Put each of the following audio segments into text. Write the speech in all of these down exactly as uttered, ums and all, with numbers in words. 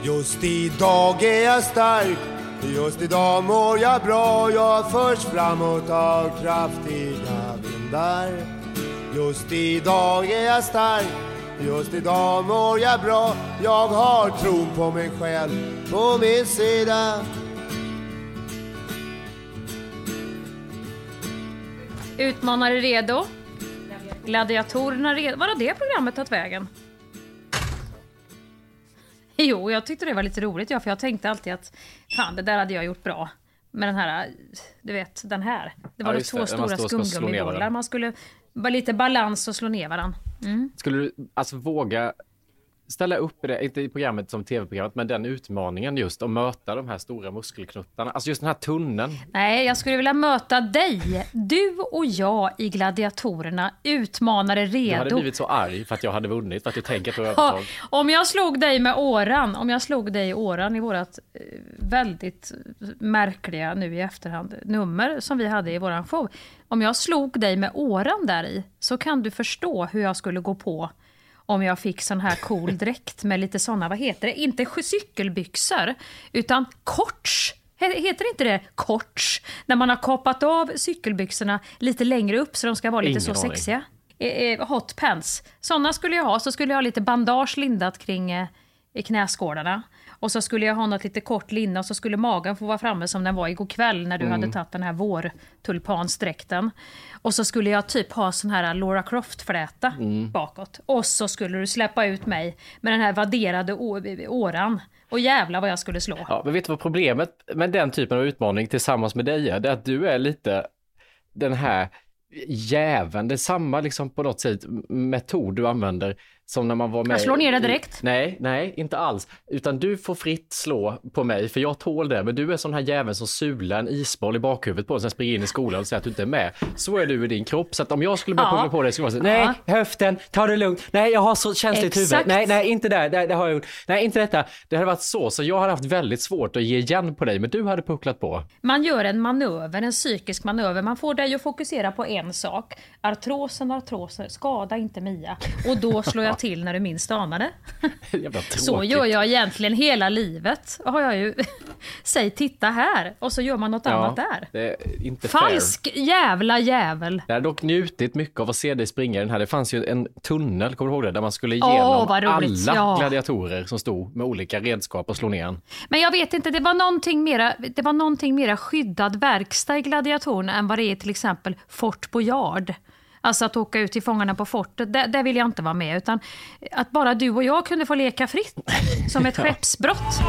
Just idag är jag stark, just idag mår jag bra. Jag förs framåt av kraftiga vindar. Just idag är jag stark, just idag mår jag bra. Jag har tron på mig själv på min sida. Utmanare redo. Gladiatorerna redo. Var har det programmet tagit vägen? Jo, jag tyckte det var lite roligt. Ja, för jag tänkte alltid att fan, det där hade jag gjort bra. Med den här, du vet, den här. Det var ja, de två det. stora skumgummibollar. Man skulle bara lite balans och slå ner varandra. Mm. Skulle du alltså våga ställa upp i det, inte i programmet som tv-programmet, men den utmaningen just att möta de här stora muskelknuttarna, alltså just den här tunneln. Nej, jag skulle vilja möta dig. Du och jag i Gladiatorerna, utmanare redo. Du hade blivit så arg för att jag hade vunnit, för att du tänker att du har övertag. Om jag slog dig med åran, om jag slog dig i åran i vårat väldigt märkliga, nu i efterhand, nummer som vi hade i våran show. Om jag slog dig med åran där i, så kan du förstå hur jag skulle gå på om jag fick sån här cool dräkt med lite såna, vad heter det? Inte cykelbyxor, utan korts. Heter inte det korts? När man har kapat av cykelbyxorna lite längre upp så de ska vara lite Ingen så aning. sexiga. Eh, hot pants. Såna skulle jag ha. Så skulle jag ha lite bandage lindat kring eh, knäskålarna. Och så skulle jag ha något lite kort linne och så skulle magen få vara framme som den var igår kväll när du mm. hade tagit den här vårtulpansdräkten. Och så skulle jag typ ha sån här Laura Croft-fläta mm. bakåt. Och så skulle du släppa ut mig med den här vadderade å- åran. Och jävla vad jag skulle slå. Ja, men vet du vad problemet med den typen av utmaning tillsammans med dig är? Det är att du är lite den här jäveln. Det är samma liksom på något sätt metod du använder som när man var med. Jag slår ner det direkt. Nej, nej, inte alls. Utan du får fritt slå på mig för jag tål det. Men du är sån här jäveln som sular en isboll i bakhuvudet på och sen springer in i skolan och säger att du inte är med. Så är du i din kropp. Så att om jag skulle börja ja. på dig skulle jag säga, nej, ja. höften, ta det lugnt. Nej, jag har så känsligt huvud. Nej, nej, inte där. Det, det har jag gjort. Nej, inte detta. Det hade varit så. Så jag hade haft väldigt svårt att ge igen på dig. Men du hade pucklat på. Man gör en manöver, en psykisk manöver. Man får dig att fokusera på en sak. Artrosen, artroser, skada inte Mia. Och då slår jag till när du minst anade. Så gör jag egentligen hela livet. Har jag ju säg titta här och så gör man något ja, annat där. Det är inte falsk fair. Jävla jävel. Jag har dock njutit mycket av att se dig springa den här. Det fanns ju en tunnel, kommer du ihåg det? Där man skulle igenom oh, alla ja. gladiatorer som stod med olika redskap och slå ner en. Men jag vet inte, det var någonting mera, det var någonting mera skyddad verkstad i gladiatorerna än vad det är till exempel Fort Boyard. Alltså att åka ut till fångarna på fortet, det, det vill jag inte vara med. Utan att bara du och jag kunde få leka fritt som ett skeppsbrott.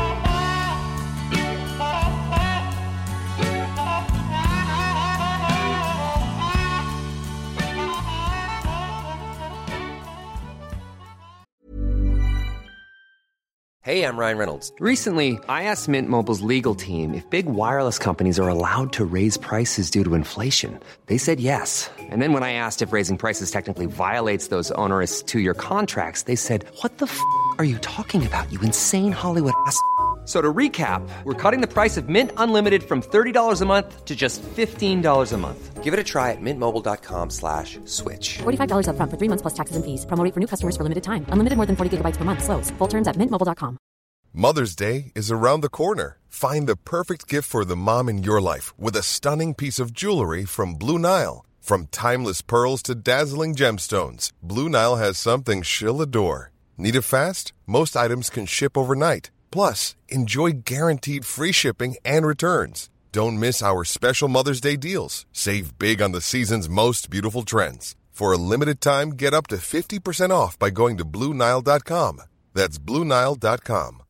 Hey, I'm Ryan Reynolds. Recently, I asked Mint Mobile's legal team if big wireless companies are allowed to raise prices due to inflation. They said yes. And then when I asked if raising prices technically violates those onerous two-year contracts, they said, what the f*** are you talking about, you insane Hollywood ass f- So to recap, we're cutting the price of Mint Unlimited from thirty dollars a month to just fifteen dollars a month. Give it a try at mintmobile.com slash switch. forty-five dollars up front for three months plus taxes and fees. Promo rate for new customers for limited time. Unlimited more than forty gigabytes per month. Slows full terms at mint mobile dot com. Mother's Day is around the corner. Find the perfect gift for the mom in your life with a stunning piece of jewelry from Blue Nile. From timeless pearls to dazzling gemstones, Blue Nile has something she'll adore. Need it fast? Most items can ship overnight. Plus, enjoy guaranteed free shipping and returns. Don't miss our special Mother's Day deals. Save big on the season's most beautiful trends. For a limited time, get up to fifty percent off by going to blue nile dot com. That's blue nile dot com.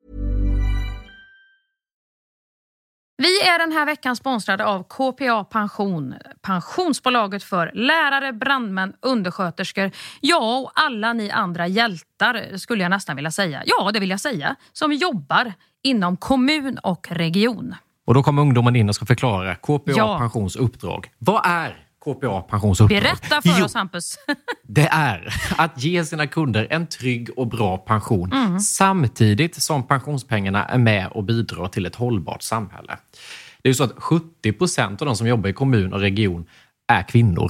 Vi är den här veckan sponsrade av K P A Pension, pensionsbolaget för lärare, brandmän, undersköterskor, ja och alla ni andra hjältar skulle jag nästan vilja säga. Ja, det vill jag säga, som jobbar inom kommun och region. Och då kommer ungdomen in och ska förklara K P A ja. Pensions uppdrag. Vad är K P A Pensions uppdrag? Berätta för jo, oss, Hampus. Det är att ge sina kunder en trygg och bra pension mm. samtidigt som pensionspengarna är med och bidrar till ett hållbart samhälle. Det är ju så att sjuttio procent av de som jobbar i kommun och region är kvinnor.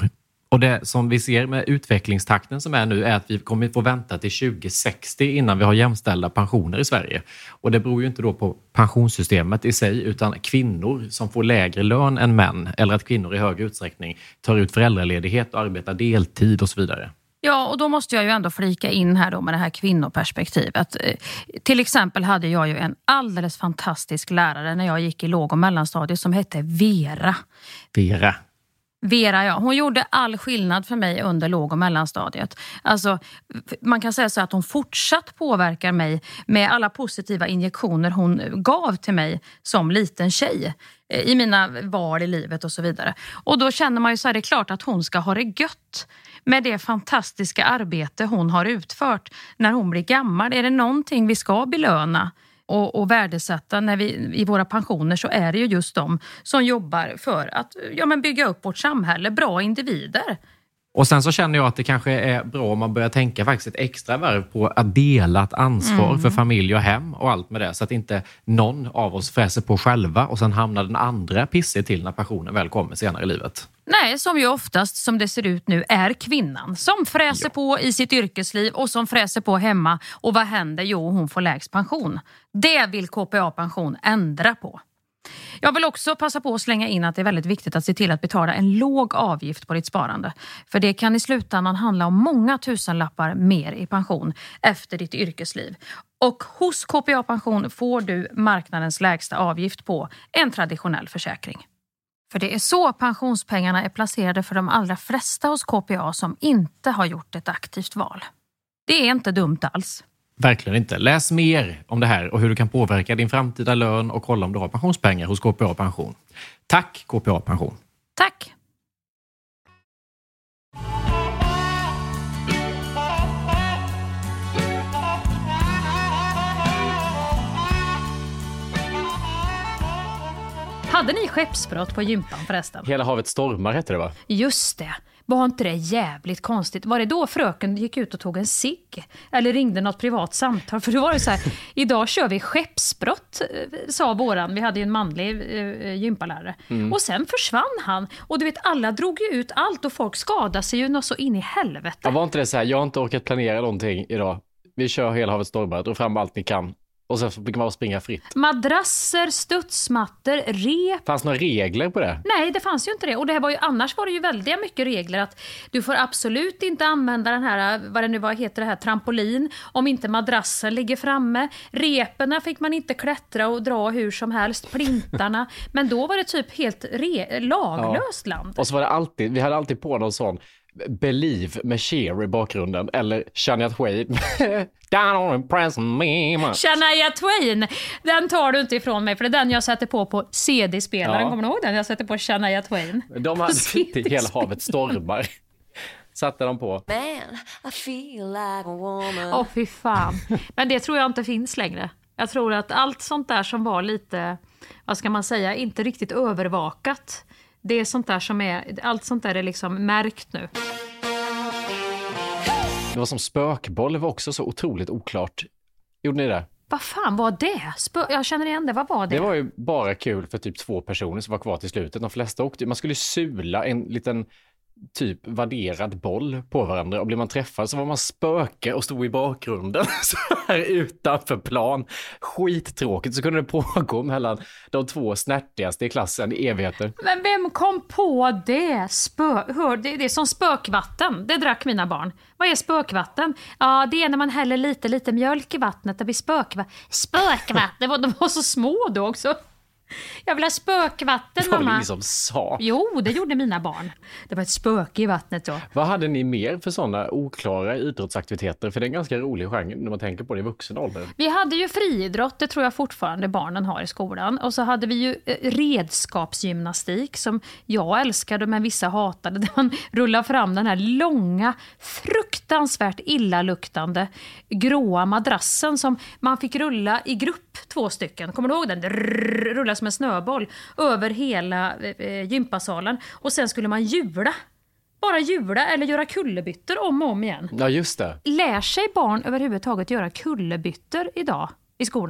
Och det som vi ser med utvecklingstakten som är nu är att vi kommer få vänta till tjugo sextio innan vi har jämställda pensioner i Sverige. Och det beror ju inte då på pensionssystemet i sig utan kvinnor som får lägre lön än män eller att kvinnor i hög utsträckning tar ut föräldraledighet och arbetar deltid och så vidare. Ja, och då måste jag ju ändå flika in här då med det här kvinnoperspektivet. Till exempel hade jag ju en alldeles fantastisk lärare när jag gick i låg- och mellanstadiet som hette Vera. Vera. Vera, ja. Hon gjorde all skillnad för mig under låg- och mellanstadiet. Alltså, man kan säga så att hon fortsatt påverkar mig med alla positiva injektioner hon gav till mig som liten tjej i mina val i livet och så vidare. Och då känner man ju så här, det är klart att hon ska ha det gött med det fantastiska arbete hon har utfört när hon blir gammal. Är det någonting vi ska belöna och, och värdesätta när vi, i våra pensioner, så är det ju just de som jobbar för att ja, men bygga upp vårt samhälle, bra individer. Och sen så känner jag att det kanske är bra om man börjar tänka faktiskt ett extra varv på att dela ett ansvar mm. för familj och hem och allt med det. Så att inte någon av oss fräser på själva och sen hamnar den andra pissig till när pensionen väl kommer senare i livet. Nej, som ju oftast som det ser ut nu är kvinnan som fräser ja. på i sitt yrkesliv och som fräser på hemma. Och vad händer? Jo, hon får lägst pension. Det vill K P A-pension ändra på. Jag vill också passa på att slänga in att det är väldigt viktigt att se till att betala en låg avgift på ditt sparande. För det kan i slutändan handla om många tusenlappar mer i pension efter ditt yrkesliv. Och hos K P A-pension får du marknadens lägsta avgift på en traditionell försäkring. För det är så pensionspengarna är placerade för de allra flesta hos K P A som inte har gjort ett aktivt val. Det är inte dumt alls. Verkligen inte. Läs mer om det här och hur du kan påverka din framtida lön och kolla om du har pensionspengar hos K P A Pension. Tack K P A Pension. Tack. Hade ni skeppsbrott på gympan förresten? Hela havet stormar heter det va? Just det. Var inte det jävligt konstigt? Var det då fröken gick ut och tog en cigg? Eller ringde något privat samtal? För då var det så här, idag kör vi skeppsbrott, sa våran. Vi hade ju en manlig eh, gympalärare. Mm. Och sen försvann han. Och du vet, alla drog ju ut allt och folk skadade sig ju något så in i helvete. Ja, var inte det så här, jag har inte orkat planera någonting idag. Vi kör hela havet stormar, dra fram allt ni kan. Och så fick man bara springa fritt. Madrasser, studsmattor, rep. Fanns några regler på det? Nej, det fanns ju inte det. Och det här var ju, annars var det ju väldigt mycket regler att du får absolut inte använda den här, vad det nu var, heter det här, trampolin, om inte madrassen ligger framme. Reperna fick man inte klättra och dra hur som helst, plintarna. Men då var det typ helt re- laglöst ja. land. Och så var det alltid, vi hade alltid på någon sån Believe med Cher i bakgrunden eller Shania Twain Down and press me much. Shania Twain, den tar du inte ifrån mig för det är den jag sätter på på C D-spelaren. Ja. Kommer du ihåg den? Jag sätter på Shania Twain. De hade till hela havet stormar. Satte de på. Man, I feel like a woman. Åh, fy fan. Men det tror jag inte finns längre. Jag tror att allt sånt där som var lite, vad ska man säga, inte riktigt övervakat. Det är sånt där som är, allt sånt där är liksom märkt nu. Det var som spökboll, det var också så otroligt oklart. Gjorde ni det? Vad fan var det? Spö- jag känner igen det, vad var det? Det var ju bara kul för typ två personer som var kvar till slutet. De flesta åkte, man skulle sula en liten typ vadderad boll på varandra och blev man träffad så var man spöke och stod i bakgrunden så här utanför plan. Skittråkigt, så kunde det pågå mellan de två snärtigaste i klassen i evigheter. Men vem kom på det? Spö- Hör, det, det är som spökvatten, det drack mina barn. Vad är spökvatten? Ja, det är när man häller lite, lite mjölk i vattnet, det blir spökvatten. Spökvatten, det var, de var så små då också. Jag vill ha spökvatten, mamma. Det var mamma. liksom sa. Jo, det gjorde mina barn. Det var ett spöke i vattnet då. Vad hade ni mer för sådana oklara idrottsaktiviteter? För det är en ganska rolig genre när man tänker på det i vuxen ålder. Vi hade ju friidrott, det tror jag fortfarande barnen har i skolan. Och så hade vi ju redskapsgymnastik som jag älskade men vissa hatade. Där man rullade fram den här långa, fruktansvärt illaluktande gråa madrassen som man fick rulla i grupp, två stycken. Kommer du ihåg den? Rulla som en snöboll över hela eh, gympasalen och sen skulle man hjula. Bara hjula eller göra kullerbyttor om och om igen. Ja, just det. Lär sig barn överhuvudtaget göra kullerbyttor idag i skolan?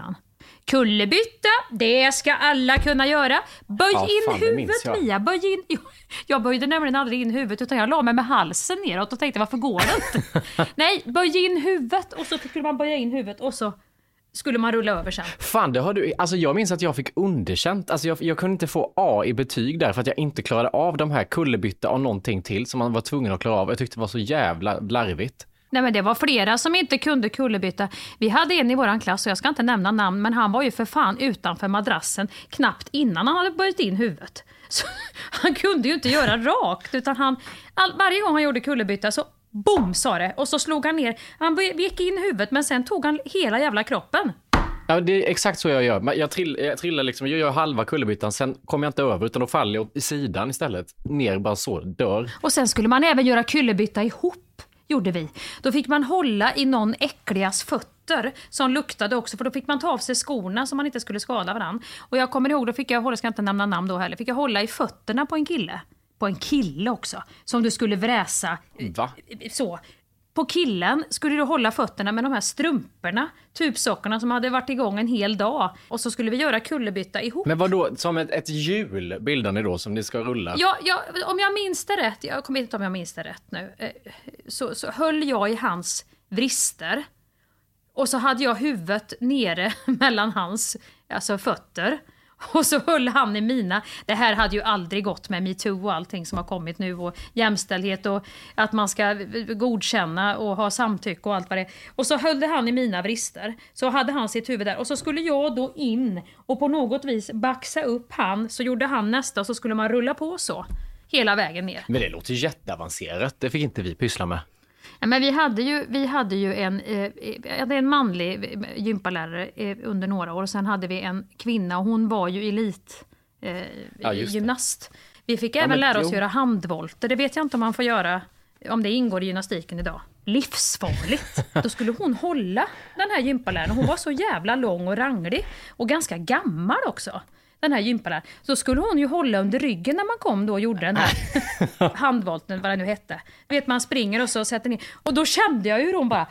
Kullerbytta, det ska alla kunna göra. Böj Ja, in fan, det minns huvudet, jag. Mia. Böj in. Jag, jag böjde nämligen aldrig in huvudet, utan jag la mig med halsen neråt och tänkte, varför går det inte? Nej, böj in huvudet, och så skulle man böja in huvudet och så skulle man rulla över sen. Fan, det har du... Alltså jag minns att jag fick underkänt. Alltså jag, jag kunde inte få A i betyg där för att jag inte klarade av de här kullerbytta och någonting till som man var tvungen att klara av. Jag tyckte det var så jävla larvigt. Nej, men det var flera som inte kunde kullerbytta. Vi hade en i våran klass, och jag ska inte nämna namn, men han var ju för fan utanför madrassen knappt innan han hade böjt in huvudet. Så han kunde ju inte göra rakt, utan han, all, varje gång han gjorde kullerbytta så boom sa det, och så slog han ner. Han gick in huvudet, men sen tog han hela jävla kroppen. Ja, det är exakt så jag gör. Men jag, trill, jag trillar liksom, jag gör halva kullerbyttan, sen kommer jag inte över utan då faller jag i sidan istället. Ner bara så, dör. Och sen skulle man även göra kullerbytta ihop, gjorde vi. Då fick man hålla i någon äckligas fötter som luktade också, för då fick man ta av sig skorna så man inte skulle skada varandra. Och jag kommer ihåg, då fick jag hålla, ska inte nämna namn då heller, fick jag hålla i fötterna på en kille. På en kille också, som du skulle vräsa. Va? Så. På killen skulle du hålla fötterna med de här strumporna, tubsockorna som hade varit igång en hel dag. Och så skulle vi göra kullerbytta ihop. Men vad då, som ett, ett hjul bildar ni då som ni ska rulla? Ja, ja, om jag minns det rätt, jag kommer inte om jag minns det rätt nu, så, så höll jag i hans vrister. Och så hade jag huvudet nere mellan hans, alltså fötter. Och så höll han i mina. Det här hade ju aldrig gått med MeToo och allting som har kommit nu, och jämställdhet och att man ska godkänna och ha samtycke och allt vad det är. Och så höll han i mina vrister. Så hade han sitt huvud där, och så skulle jag då in och på något vis baxa upp han, så gjorde han nästa, och så skulle man rulla på så hela vägen ner. Men det låter jätteavancerat. Det fick inte vi pyssla med. Ja, men vi hade ju, vi hade ju en, eh, en manlig gympalärare eh, under några år. Och sen hade vi en kvinna, och hon var ju elit eh, ja, gymnast. Vi fick ja, även men, lära oss jo. göra handvolter. Det vet jag inte om man får göra, om det ingår i gymnastiken idag. Livsfarligt. Då skulle hon hålla den här gympaläraren. Hon var så jävla lång och ranglig. Och ganska gammal också. Den här gympaläraren. Så skulle hon ju hålla under ryggen när man kom då och gjorde den här handvolten, vad det nu hette. Vet, man springer och så sätter ner. Och då kände jag ju hur hon bara...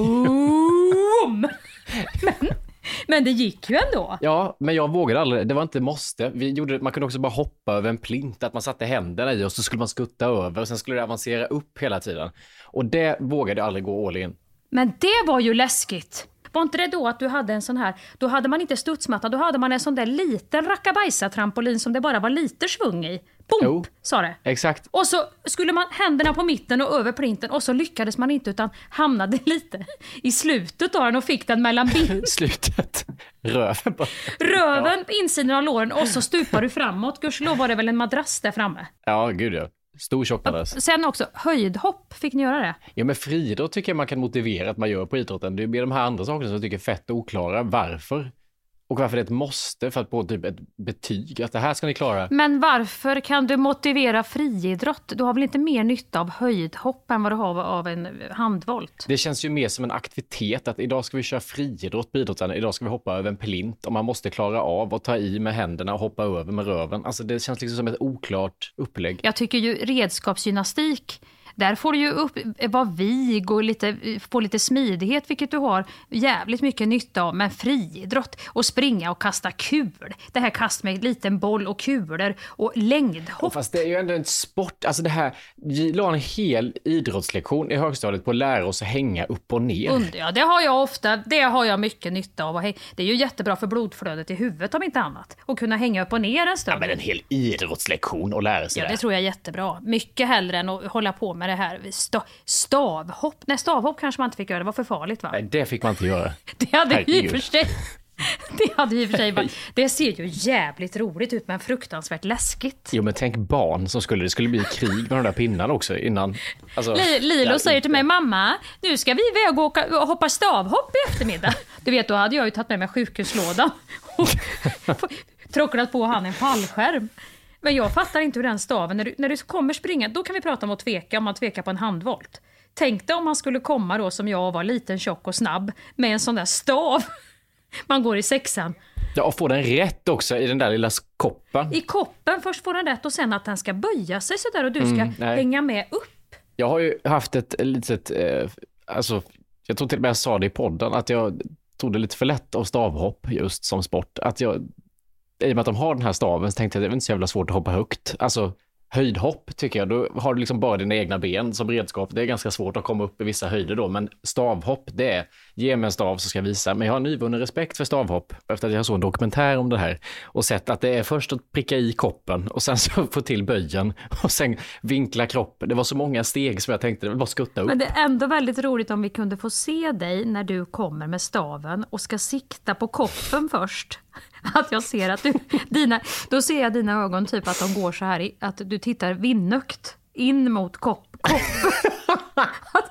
men, men det gick ju ändå. Ja, men jag vågade aldrig. Det var inte måste. Vi gjorde, man kunde också bara hoppa över en plint. Att man satte händerna i och så skulle man skutta över. Och sen skulle det avancera upp hela tiden. Och det vågade jag aldrig gå all in. Men det var ju läskigt. Var inte det då att du hade en sån här, då hade man inte studsmatta, då hade man en sån där liten rackabajsa-trampolin som det bara var lite svung i. Pump, jo, sa det. Exakt. Och så skulle man händerna på mitten och över plinten, och så lyckades man inte, utan hamnade lite i slutet av den och fick den mellan bin. Slutet. Röven bara. Röven på insidan av låren, och så stupar du framåt. Gudskelov var det väl en madrass där framme. Ja, gud ja. Stor tjockmadrass. Sen också, höjdhopp, fick ni göra det? Ja, men friidrott tycker jag man kan motivera att man gör på idrotten. Det är mer de här andra sakerna som jag tycker är fett oklara. Varför? Och varför det är ett måste för att få typ ett betyg. Att det här ska ni klara. Men varför kan du motivera friidrott? Du har väl inte mer nytta av höjdhopp än vad du har av en handvolt? Det känns ju mer som en aktivitet. Att idag ska vi köra friidrott på idrotten. Idag ska vi hoppa över en plint. Och man måste klara av att ta i med händerna och hoppa över med röven. Alltså det känns liksom som ett oklart upplägg. Jag tycker ju redskapsgymnastik, där får du ju upp, vara vig och lite, få lite smidighet, vilket du har jävligt mycket nytta av. Men friidrott och springa och kasta kul. Det här kast med en liten boll och kulor och längdhopp. Fast det är ju ändå en sport. Alltså det här, vi la en hel idrottslektion i högstadiet på att lära oss att hänga upp och ner. Under, ja, det har jag ofta, det har jag mycket nytta av. Det är ju jättebra för blodflödet i huvudet om inte annat. Och kunna hänga upp och ner en stund. Ja, men en hel idrottslektion och lära sig ja, det. det tror jag är jättebra. Mycket hellre än att hålla på med det här sta- stavhopp. Nej, stavhopp kanske man inte fick göra. Det var för farligt, va? Nej, det fick man inte göra. Det hade Herregud. ju i och för sig... Det hade ju i och för sig varit... Det ser ju jävligt roligt ut, men fruktansvärt läskigt. Jo, men tänk barn som skulle... Det skulle bli krig med de där pinnarna också innan... Alltså, Lilo där säger ute. till mig, mamma, nu ska vi iväg och, åka, och hoppa stavhopp i eftermiddag. Du vet, då hade jag ju tagit med mig sjukhuslådan och tråcklat på han en fallskärm. Men jag fattar inte hur den staven, när du, när du kommer springa, då kan vi prata om att tveka, om man tvekar på en handvolt. Tänk dig om man skulle komma då som jag var, liten, tjock och snabb, med en sån där stav. Man går i sexan. Ja, och få den rätt också i den där lilla koppen. I koppen, först får den rätt och sen att den ska böja sig så där och du ska Mm, nej. hänga med upp. Jag har ju haft ett litet... Eh, alltså, jag tror till och med jag sa det i podden, att jag tog det lite för lätt av stavhopp just som sport. Att jag, i och med att de har den här staven så tänkte jag att det är inte så jävla svårt att hoppa högt. Alltså höjdhopp tycker jag, då har du liksom bara dina egna ben som redskap. Det är ganska svårt att komma upp i vissa höjder då, men stavhopp, det är ge mig en stav så ska jag visa. Men jag har nyvunnen respekt för stavhopp efter att jag såg en dokumentär om det här och sett att det är först att pricka i koppen och sen så få till böjen och sen vinkla kroppen. Det var så många steg som jag tänkte, det var bara skutta upp. Men det är ändå väldigt roligt om vi kunde få se dig när du kommer med staven och ska sikta på koppen först. Att jag ser att du, dina, då ser jag dina ögon typ att de går så här, att du tittar vinnökt in mot kopp, kopp.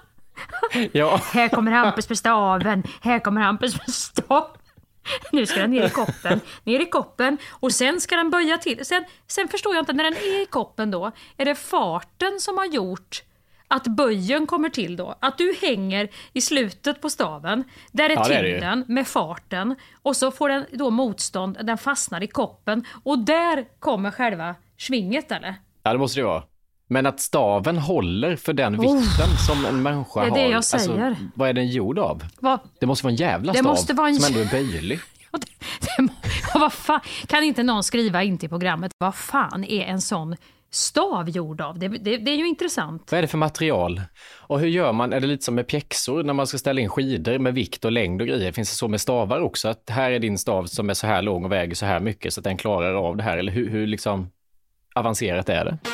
Ja. Här kommer Hampus med staven, här kommer Hampus med staven. Nu ska den ner i koppen, ner i koppen och sen ska den böja till. Sen, sen förstår jag inte, när den är i koppen då, är det farten som har gjort att böjen kommer till då? Att du hänger i slutet på staven, där är ja, tyngden med farten och så får den då motstånd, den fastnar i koppen och där kommer själva svinget, eller? Ja, det måste det vara. Men att staven håller för den vikten oh, som en människa har. Det är det jag säger. Alltså, vad är den gjord av? Vad? Det måste vara en jävla det stav måste vara en... som ändå är böjlig. Ja, det, det, ja, vad fan? Kan inte någon skriva in till programmet, vad fan är en sån stav gjord av? Det, det, det är ju intressant. Vad är det för material? Och hur gör man? Är det lite som med pjäxor när man ska ställa in skidor med vikt och längd och grejer? Finns det så med stavar också? Att här är din stav som är så här lång och väger så här mycket så att den klarar av det här? Eller hur, hur liksom avancerat är det?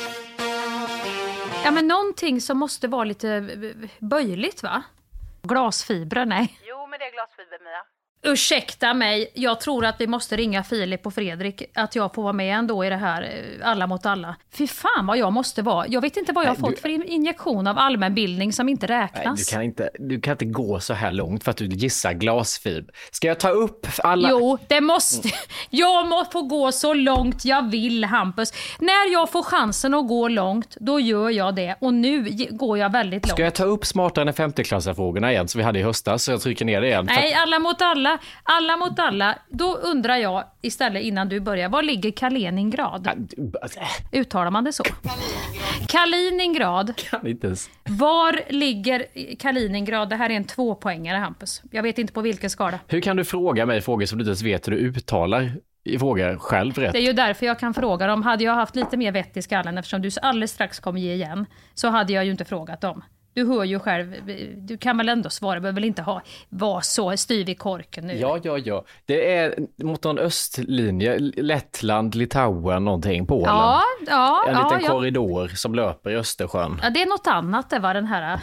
Ja, men någonting som måste vara lite böjligt, va? Glasfibrer, nej. Jo, men det är glasfiber, Mia. Ursäkta mig, jag tror att vi måste ringa Filip och Fredrik, att jag får vara med ändå i det här alla mot alla. Fy fan vad jag måste vara. Jag vet inte vad jag har Nej, fått du... för injektion av allmänbildning som inte räknas. Nej, du, kan inte, du kan inte gå så här långt för att du gissar glasfiber. Ska jag ta upp alla... Jo, det måste... Jag måste få gå så långt jag vill, Hampus. När jag får chansen att gå långt, då gör jag det. Och nu går jag väldigt långt. Ska jag ta upp smartare än femtioklassarfrågorna igen som vi hade i höstas så jag trycker ner det igen? Nej, alla mot alla. Alla mot alla. Då undrar jag istället innan du börjar, var ligger Kaliningrad? Uttalar man det så? Kaliningrad. Kan inte ens. Var ligger Kaliningrad? Det här är en tvåpoängare, Hampus. Jag vet inte på vilken skala. Hur kan du fråga mig frågor som du inte ens vet hur du uttalar i frågor själv rätt? Det är ju därför jag kan fråga dem. Hade jag haft lite mer vett i skallen, eftersom du alldeles strax kommer ge igen, så hade jag ju inte frågat dem. Du hör ju själv, du kan väl ändå svara, behöver väl inte ha, vara så styv i korken nu. Ja, ja, ja. Det är mot någon östlinje, Lettland, Litauen, någonting, Polen. Ja, ja. En liten ja, korridor ja. som löper i Östersjön. Ja, det är något annat, det var den här,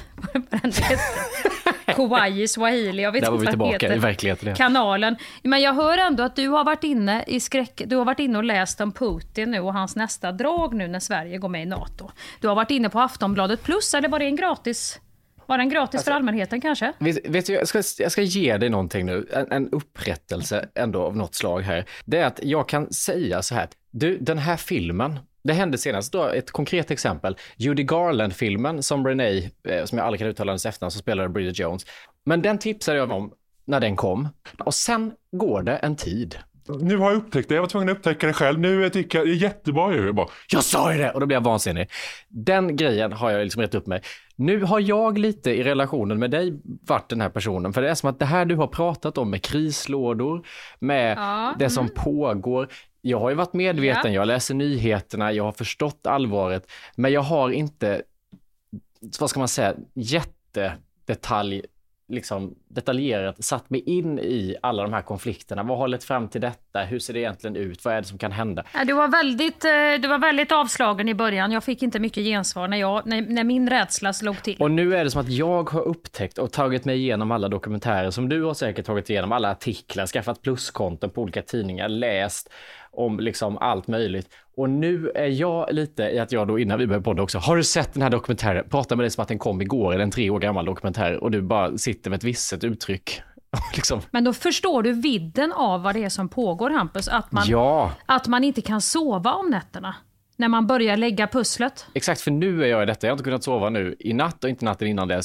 Kauai, Swahili, jag vet där var inte vi tillbaka heter. i verkligheten. Kanalen. Men jag hör ändå att du har varit inne i skräck, du har varit inne och läst om Putin nu och hans nästa drag nu när Sverige går med i NATO. Du har varit inne på Aftonbladet plus, eller var det en gratis? Var den gratis alltså, för allmänheten kanske? Vet, vet du, jag ska, jag ska ge dig någonting nu, en, en upprättelse ändå av något slag här. Det är att jag kan säga så här, du, den här filmen, det hände senast då, ett konkret exempel, Judy Garland-filmen som Renee, eh, som jag aldrig kan uttala hennes efternamn, som spelade Bridget Jones. Men den tipsade jag om när den kom. Och sen går det en tid. Nu har jag upptäckt det, jag var tvungen att upptäcka det själv. Nu tycker jag det är jättebra ju. Jag, bara, jag sa ju det! Och då blev jag vansinnig. Den grejen har jag liksom rätt upp mig. Nu har jag lite i relationen med dig varit den här personen. För det är som att det här du har pratat om med krislådor, med ja, det mm. som pågår. Jag har ju varit medveten, ja. jag läser nyheterna, jag har förstått allvaret. Men jag har inte, vad ska man säga, jättedetalj, liksom detaljerat satt mig in i alla de här konflikterna. Vad har lett fram till detta? Hur ser det egentligen ut? Vad är det som kan hända? Du var väldigt, du var väldigt avslagen i början. Jag fick inte mycket gensvar när, jag, när, när min rädsla slog till. Och nu är det som att jag har upptäckt och tagit mig igenom alla dokumentärer som du har säkert tagit igenom, alla artiklar, skaffat pluskonton på olika tidningar, läst om liksom allt möjligt. Och nu är jag lite i att jag då innan vi började podda också, har du sett den här dokumentären? Prata med dig som att den kom igår, eller en tre år gammal dokumentär, och du bara sitter med ett visset uttryck. liksom. Men då förstår du vidden av vad det är som pågår, Hampus, att man, ja. att man inte kan sova om nätterna när man börjar lägga pusslet. Exakt, för nu är jag i detta. Jag har inte kunnat sova nu i natt och inte natten innan dess.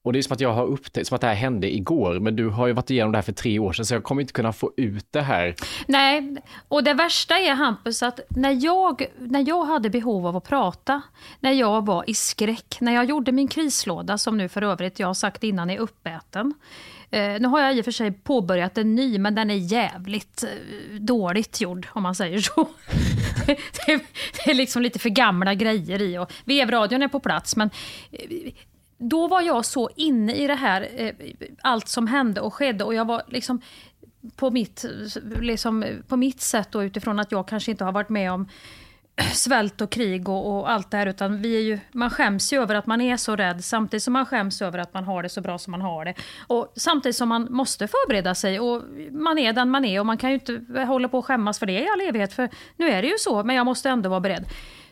Och det är som att jag har upptäckt, som att det här hände igår, men du har ju varit igenom det här för tre år sedan, så jag kommer inte kunna få ut det här. Nej, och det värsta är, Hampus, att när jag, när jag hade behov av att prata, när jag var i skräck, när jag gjorde min krislåda, som nu för övrigt jag har sagt innan är uppäten. Eh, nu har jag i och för sig påbörjat en ny, men den är jävligt eh, dåligt gjord, om man säger så. det, är, det är liksom lite för gamla grejer i, och vevradion är på plats, men... Eh, Då var jag så inne i det här, eh, allt som hände och skedde, och jag var liksom på mitt, liksom, på mitt sätt då, utifrån att jag kanske inte har varit med om svält och krig och, och allt det här, utan vi är ju, man skäms ju över att man är så rädd, samtidigt som man skäms över att man har det så bra som man har det, och samtidigt som man måste förbereda sig, och man är den man är, och man kan ju inte hålla på och skämmas för det i all evighet, för nu är det ju så, men jag måste ändå vara beredd.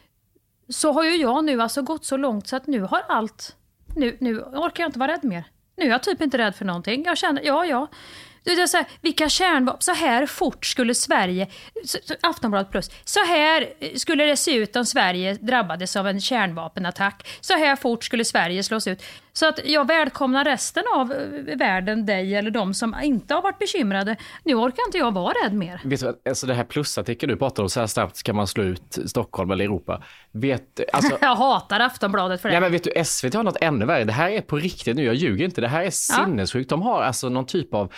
Så har ju jag nu alltså gått så långt så att nu har allt Nu, nu orkar jag inte vara rädd mer. Nu är jag typ inte rädd för någonting. Jag känner, ja, ja. Det är så här, vilka kärnvapen, så här fort skulle Sverige, Aftonbladet plus, så här skulle det se ut om Sverige drabbades av en kärnvapenattack. Så här fort skulle Sverige slås ut. Så att jag välkomnar resten av världen, dig eller de som inte har varit bekymrade. Nu orkar inte jag vara rädd mer. Vet du, alltså det här plusartikeln du pratar om, så här snabbt ska man slå ut Stockholm eller Europa. Vet, alltså, jag hatar Aftonbladet för det. Nej, men vet du, S V T har något ännu värre. Det här är på riktigt nu, jag ljuger inte. Det här är sinnessjukt. De har alltså någon typ av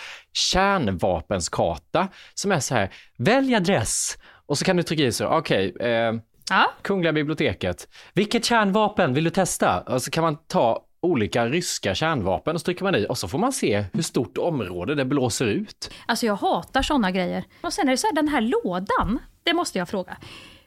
kärnvapenskarta som är så här, välj adress. Och så kan du trycka i så, okej, okay, eh, ja. Kungliga biblioteket. Vilket kärnvapen vill du testa? Och så kan man ta olika ryska kärnvapen och så trycker man i, och så får man se hur stort område det blåser ut. Alltså jag hatar sådana grejer. Och sen är det så här, den här lådan, det måste jag fråga.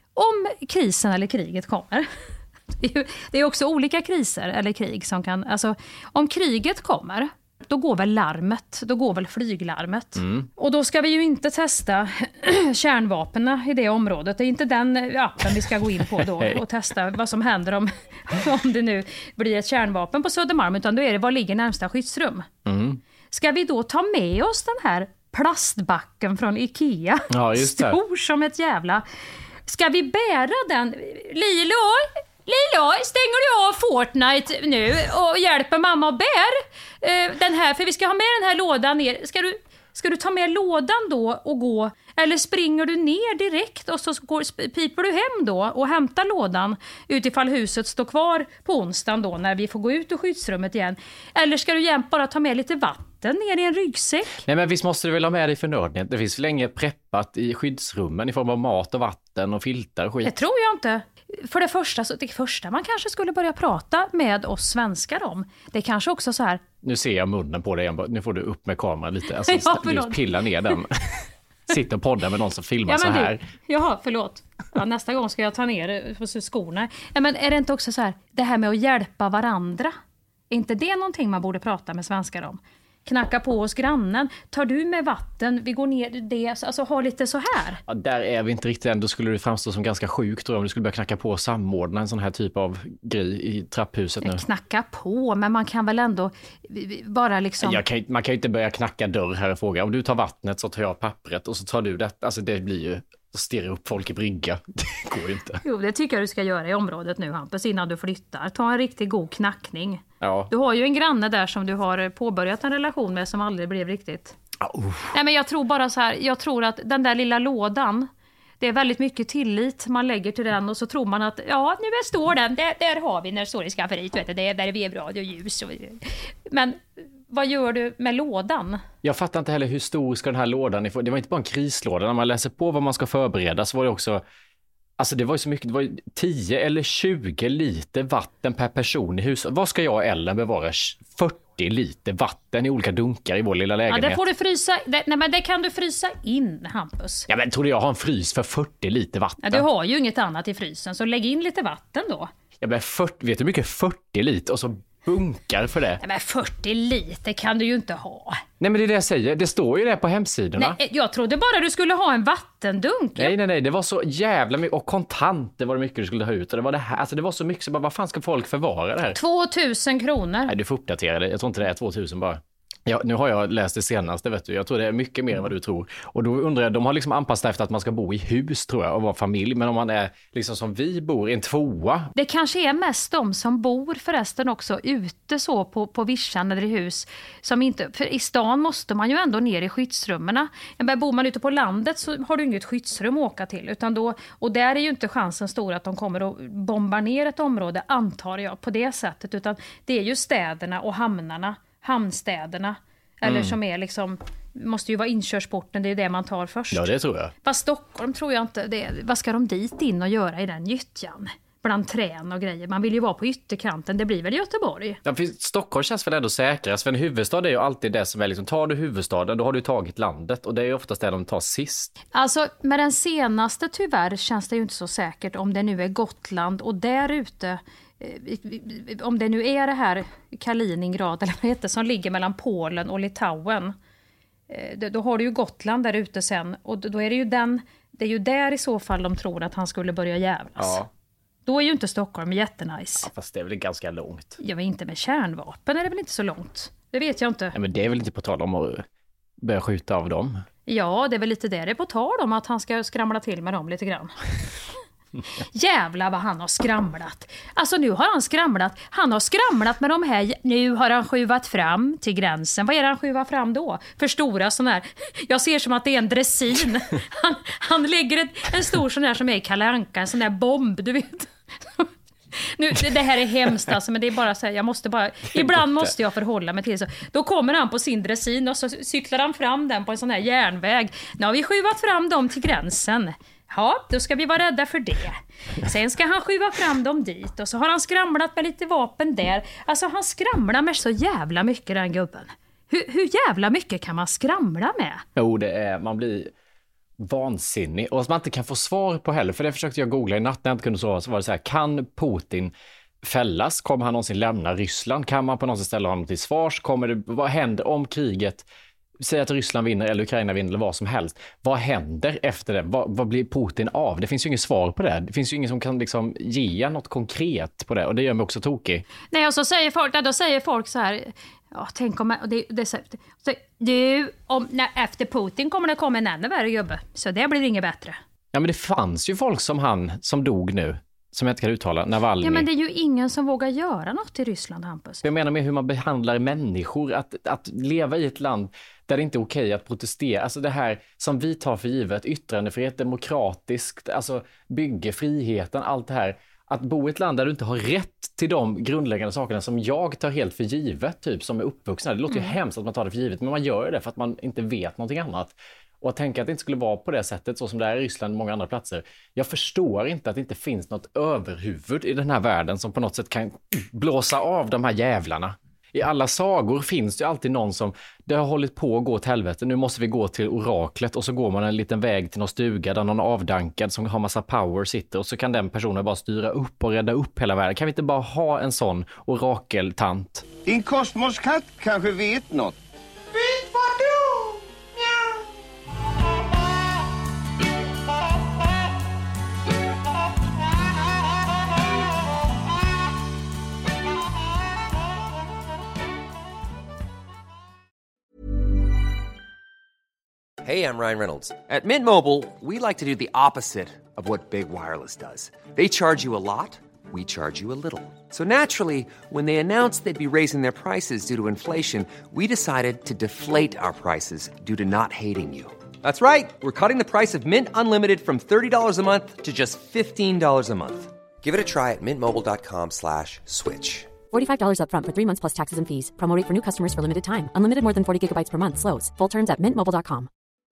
Om krisen eller kriget kommer, det är också olika kriser eller krig som kan, alltså om kriget kommer, då går väl larmet, då går väl flyglarmet. Mm. Och då ska vi ju inte testa kärnvapnen i det området. Det är inte den appen vi ska gå in på då och testa vad som händer om, om det nu blir ett kärnvapen på Södermalm, utan då är det, var ligger närmsta skyddsrum. Mm. Ska vi då ta med oss den här plastbacken från Ikea? Ja, just det. Stor som ett jävla... Ska vi bära den? Lilo, Lilo, stänger du av Fortnite nu och hjälper mamma och bär uh, den här? För vi ska ha med den här lådan ner. Ska du, ska du ta med lådan då och gå? Eller springer du ner direkt och så går, piper du hem då och hämtar lådan utifall huset står kvar på onsdagen då när vi får gå ut ur skyddsrummet igen? Eller ska du jämt bara ta med lite vatten ner i en ryggsäck? Nej, men visst måste du väl ha med dig förnödenhet. Det finns länge preppat i skyddsrummen i form av mat och vatten och filtar och skit. Det tror jag inte. För det första, så det första man kanske skulle börja prata med oss svenskar om, det är kanske också så här... Nu ser jag munnen på dig igen. Nu får du upp med kameran lite. Alltså, ja, du pilla ner den. Sitter och poddar med någon som filmar ja, så här. Du, jaha, förlåt. Ja, nästa gång ska jag ta ner på skorna. Ja, men är det inte också så här, det här med att hjälpa varandra? Är inte det någonting man borde prata med svenskar om? Knacka på hos grannen. Tar du med vatten? Vi går ner det. Alltså ha lite så här. Ja, där är vi inte riktigt än. Då skulle det framstå som ganska sjukt tror jag, om du skulle börja knacka på och samordna en sån här typ av grej i trapphuset nu. Knacka på, men man kan väl ändå bara liksom... Jag kan, man kan ju inte börja knacka dörr här och fråga. Om du tar vattnet så tar jag pappret och så tar du det. Alltså det blir ju... Då stirrar upp folk i brygga. Det går ju inte. Jo, det tycker jag du ska göra i området nu, Hampus, innan du flyttar. Ta en riktigt god knackning. Ja. Du har ju en granne där som du har påbörjat en relation med som aldrig blev riktigt. Oh. Nej, men jag tror bara så här, jag tror att den där lilla lådan, det är väldigt mycket tillit man lägger till den och så tror man att ja, nu står den, där, där har vi när det står i skafferiet, vet du, det är där är vevradion och ljus. Och, men vad gör du med lådan? Jag fattar inte heller hur stor ska den här lådan är. Det var inte bara en krislåda. När man läser på vad man ska förbereda så var det också... Alltså det var ju så mycket, det var ju tio eller tjugo liter vatten per person i huset. Vad ska jag och Ellen bevara? fyrtio liter vatten i olika dunkar i vår lilla lägenhet. Ja, det får du frysa, det, nej men det kan du frysa in, Hampus. Ja, men tror du jag har en frys för fyrtio liter vatten? Ja, du har ju inget annat i frysen, så lägg in lite vatten då. Ja, men fyrtio, vet du hur mycket fyrtio liter och så bunkar för det? Nej, men fyrtio liter kan du ju inte ha. Nej, men det är det jag säger. Det står ju det på hemsidorna. Nej, jag trodde bara du skulle ha en vattendunk. Nej, nej, nej. Det var så jävla mycket. Och kontant, det var det mycket du skulle ha ut. Och det var det här. Alltså det var så mycket. Så bara, vad fan ska folk förvara det här? tvåtusen kronor. Nej, du får uppdatera det. Jag tror inte det är tvåtusen bara. Ja, nu har jag läst det senaste, vet du. Jag tror det är mycket mer än vad du tror. Och då undrar jag, de har liksom anpassat efter att man ska bo i hus, tror jag, och vara familj. Men om man är liksom som vi bor i en tvåa. Det kanske är mest de som bor förresten också ute så på, på vischan eller i hus. Som inte, för i stan måste man ju ändå ner i skyddsrummen. Men bor man ute på landet så har du inget skyddsrum att åka till. Utan då, och där är ju inte chansen stor att de kommer att bomba ner ett område, antar jag, på det sättet. Utan det är ju städerna och hamnarna. Hamnstäderna, eller mm. som är liksom, måste ju vara inkörsporten, det är det man tar först. Ja, det tror jag. Fast Stockholm tror jag inte, det, vad ska de dit in och göra i den gyttjan? Bland trän och grejer, man vill ju vara på ytterkanten, det blir väl Göteborg? Ja, för Stockholm känns väl ändå säkrast, för en huvudstad är ju alltid det som är liksom, tar du huvudstaden, då har du tagit landet, och det är ju oftast det de tar sist. Alltså, med den senaste tyvärr känns det ju inte så säkert om det nu är Gotland och där ute, om det nu är det här Kaliningrad eller vad heter, som ligger mellan Polen och Litauen, då har du ju Gotland där ute sen, och då är det ju den, det är ju där i så fall de tror att han skulle börja jävlas. Ja. Då är ju inte Stockholm jättenice. Ja, fast det är väl ganska långt. Jag vet inte, med kärnvapen är det väl inte så långt. Det vet jag inte. Ja, men det är väl inte på tal om att börja skjuta av dem. Ja, det är väl lite det. Det är på tal om att han ska skramla till med dem lite grann. Jävlar vad han har skramlat. Alltså nu har han skramlat. Han har skramlat med de här. Nu har han skjuvat fram till gränsen. Vad är det han skjuvar fram då? För stora sån här. Jag ser som att det är en dressin. Han, han lägger ett, en stor sån här som är i Kalle Anka. En sån där bomb, du vet. Nu, det, det här är hemskt alltså, men det är bara så här, jag måste bara, ibland måste jag förhålla mig till så. Då kommer han på sin dressin och så cyklar han fram den på en sån här järnväg. Nu har vi skjuvat fram dem till gränsen. Ja, då ska vi vara rädda för det. Sen ska han skjuva fram dem dit. Och så har han skramlat med lite vapen där. Alltså han skramlar med så jävla mycket, den gubben. Hur, hur jävla mycket kan man skramla med? Jo, det är, man blir vansinnig. Och att man inte kan få svar på heller. För det försökte jag googla i natt när jag inte kunde sova. Så var det så här, kan Putin fällas? Kommer han någonsin lämna Ryssland? Kan man på något sätt ställa honom till svars? Kommer det, vad händer om kriget... Säg att Ryssland vinner eller Ukraina vinner eller vad som helst. Vad händer efter det? Vad, vad blir Putin av? Det finns ju inget svar på det. Det finns ju ingen som kan liksom ge något konkret på det. Och det gör mig också tokig. Nej, och så säger folk, då säger folk så här... Ja, tänk om... Det, det, så, du, om, när, efter Putin kommer det komma en ännu värre gubbe. Så det blir inget bättre. Ja, men det fanns ju folk som han som dog nu. Som jag inte kan uttala, Navalny. Ja, men det är ju ingen som vågar göra något i Ryssland, Hampus. Jag menar med hur man behandlar människor. Att, att leva i ett land där det inte är okej att protestera. Alltså det här som vi tar för givet, yttrandefrihet, demokratiskt, alltså bygge, friheten, allt det här. Att bo i ett land där du inte har rätt till de grundläggande sakerna som jag tar helt för givet, typ som är uppvuxna. Det låter ju mm. hemskt att man tar det för givet, men man gör det för att man inte vet någonting annat. Och att tänka att det inte skulle vara på det sättet så som det är i Ryssland och många andra platser. Jag förstår inte att det inte finns något överhuvud i den här världen som på något sätt kan blåsa av de här jävlarna. I alla sagor finns det ju alltid någon som det har hållit på att gå åt helvete. Nu måste vi gå till oraklet, och så går man en liten väg till någon stuga där någon avdankad som har massa power sitter, och så kan den personen bara styra upp och rädda upp hela världen. Kan vi inte bara ha en sån orakeltant? Din kosmoskatt kanske vet något. Vet vad du? Hey, I'm Ryan Reynolds. At Mint Mobile, we like to do the opposite of what Big Wireless does. They charge you a lot, we charge you a little. So naturally, when they announced they'd be raising their prices due to inflation, we decided to deflate our prices due to not hating you. That's right. We're cutting the price of Mint Unlimited from thirty dollars a month to just fifteen dollars a month. Give it a try at mintmobile.com slash switch. forty-five dollars up front for three months plus taxes and fees. Promo rate for new customers for limited time. Unlimited more than forty gigabytes per month. Slows full terms at mint mobile dot com.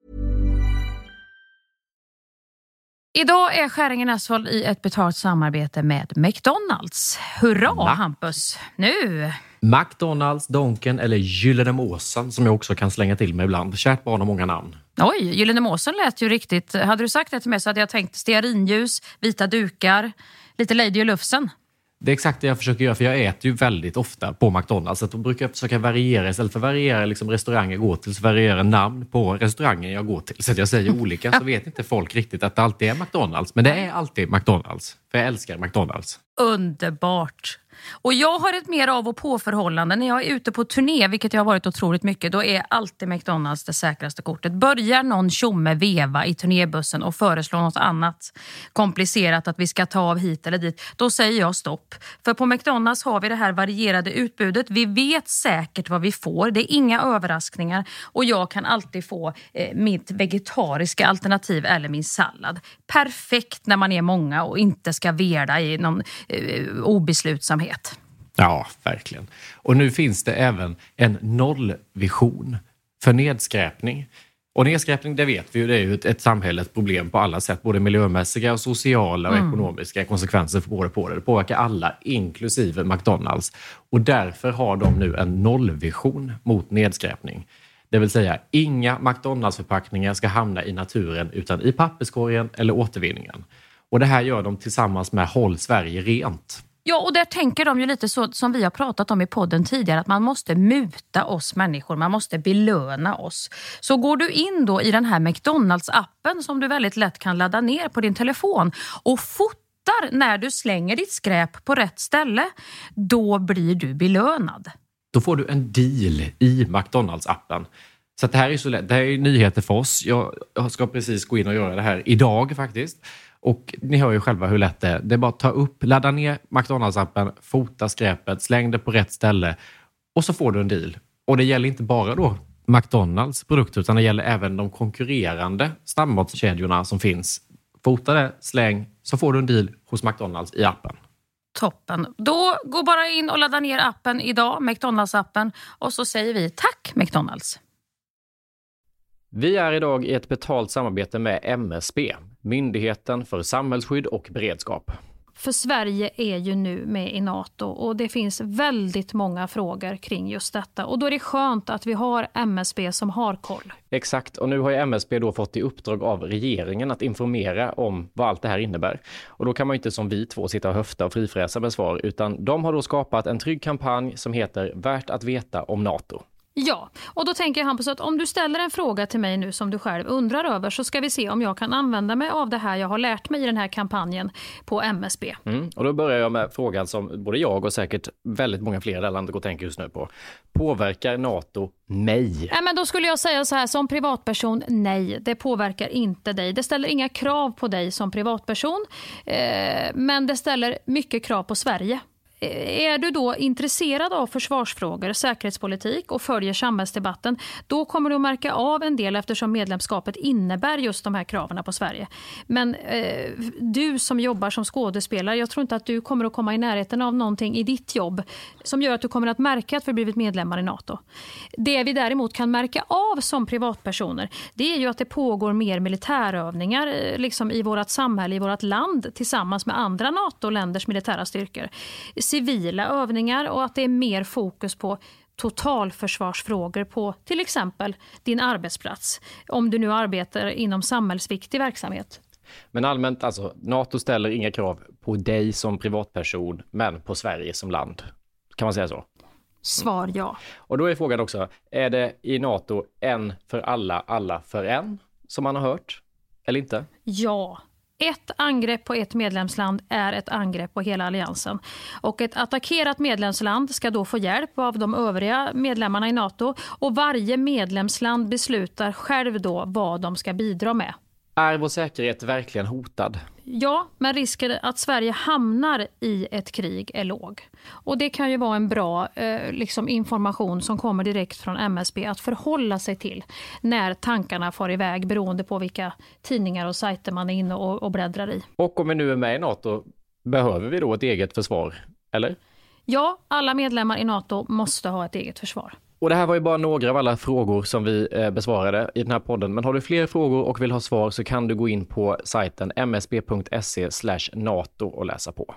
Idag är Skäringen Asphalt i ett betalt samarbete med McDonalds. Hurra, Ma- Hampus! Nu! McDonalds, Donken eller Gyllene Måsen som jag också kan slänga till mig ibland. Kärt barn har många namn. Oj, Gyllene Måsen lät ju riktigt. Hade du sagt det till mig så hade jag tänkt stearinljus, vita dukar, lite Lady och Lufsen. Det är exakt det jag försöker göra, för jag äter ju väldigt ofta på McDonalds. Så då brukar jag försöka variera, istället för att variera liksom restauranger jag går till, så variera namn på restaurangen jag går till. Så att jag säger olika, så vet inte folk riktigt att det alltid är McDonalds. Men det är alltid McDonalds, för jag älskar McDonalds. Underbart! Och jag har ett mer av och på-förhållande. När jag är ute på turné, vilket jag har varit otroligt mycket, då är alltid McDonalds det säkraste kortet. Börjar någon tjomme veva i turnébussen och föreslår något annat komplicerat att vi ska ta av hit eller dit, då säger jag stopp. För på McDonalds har vi det här varierade utbudet. Vi vet säkert vad vi får. Det är inga överraskningar. Och jag kan alltid få eh, mitt vegetariska alternativ eller min sallad. Perfekt när man är många och inte ska verda i någon eh, obeslutsamhet. Ja, verkligen. Och nu finns det även en nollvision för nedskräpning. Och nedskräpning, det vet vi ju, det är ju ett, ett samhällets problem på alla sätt. Både miljömässiga och sociala och mm. ekonomiska konsekvenser för både på det. Det påverkar alla, inklusive McDonalds. Och därför har de nu en nollvision mot nedskräpning. Det vill säga, inga McDonalds-förpackningar ska hamna i naturen utan i papperskorgen eller återvinningen. Och det här gör de tillsammans med Håll Sverige rent. Ja, och där tänker de ju lite så som vi har pratat om i podden tidigare, att man måste muta oss människor, man måste belöna oss. Så går du in då i den här McDonalds-appen som du väldigt lätt kan ladda ner på din telefon och fotar när du slänger ditt skräp på rätt ställe, då blir du belönad. Då får du en deal i McDonalds-appen. Så att det här är så lätt. Det här är nyheter för oss. Jag ska precis gå in och göra det här idag faktiskt. Och ni hör ju själva hur lätt det är. Det är bara att ta upp, ladda ner McDonalds-appen, fota skräpet, släng det på rätt ställe och så får du en deal. Och det gäller inte bara då McDonalds produkter utan det gäller även de konkurrerande snabbmatskedjorna som finns. Fota det, släng, så får du en deal hos McDonalds i appen. Toppen. Då gå bara in och ladda ner appen idag, McDonalds-appen, och så säger vi tack McDonalds. Vi är idag i ett betalt samarbete med M S B, Myndigheten för samhällsskydd och beredskap. För Sverige är ju nu med i NATO och det finns väldigt många frågor kring just detta. Och då är det skönt att vi har M S B som har koll. Exakt, och nu har ju M S B då fått i uppdrag av regeringen att informera om vad allt det här innebär. Och då kan man ju inte som vi två sitta och höfta och frifräsa med svar, utan de har då skapat en trygg kampanj som heter Värt att veta om NATO. Ja, och då tänker jag Hampus att om du ställer en fråga till mig nu som du själv undrar över så ska vi se om jag kan använda mig av det här jag har lärt mig i den här kampanjen på M S B. Mm, och då börjar jag med frågan som både jag och säkert väldigt många fler där landet går och tänker just nu på. Påverkar NATO mig? Ja, men då skulle jag säga så här, som privatperson, nej, det påverkar inte dig. Det ställer inga krav på dig som privatperson, eh, men det ställer mycket krav på Sverige. Är du då intresserad av försvarsfrågor, säkerhetspolitik och följer samhällsdebatten, då kommer du att märka av en del eftersom medlemskapet innebär just de här kraven på Sverige. Men eh, du som jobbar som skådespelare, jag tror inte att du kommer att komma i närheten av någonting i ditt jobb som gör att du kommer att märka att vi blivit medlemmar i NATO. Det vi däremot kan märka av som privatpersoner, det är ju att det pågår mer militärövningar liksom i vårt samhälle, i vårt land tillsammans med andra NATO-länders militära styrkor. Civila övningar och att det är mer fokus på totalförsvarsfrågor på till exempel din arbetsplats om du nu arbetar inom samhällsviktig verksamhet. Men allmänt, alltså, NATO ställer inga krav på dig som privatperson men på Sverige som land. Kan man säga så? Svar ja. Och då är frågan också, är det i NATO en för alla, alla för en som man har hört eller inte? Ja. Ett angrepp på ett medlemsland är ett angrepp på hela alliansen. Och ett attackerat medlemsland ska då få hjälp av de övriga medlemmarna i NATO. Och varje medlemsland beslutar själv då vad de ska bidra med. Är vår säkerhet verkligen hotad? Ja, men risken att Sverige hamnar i ett krig är låg. Och det kan ju vara en bra eh, liksom information som kommer direkt från M S B att förhålla sig till när tankarna far iväg beroende på vilka tidningar och sajter man är inne och, och bläddrar i. Och om vi nu är med i NATO, behöver vi då ett eget försvar, eller? Ja, alla medlemmar i NATO måste ha ett eget försvar. Och det här var ju bara några av alla frågor som vi eh, besvarade i den här podden. Men har du fler frågor och vill ha svar så kan du gå in på sajten m s b punkt s e slash nato och läsa på.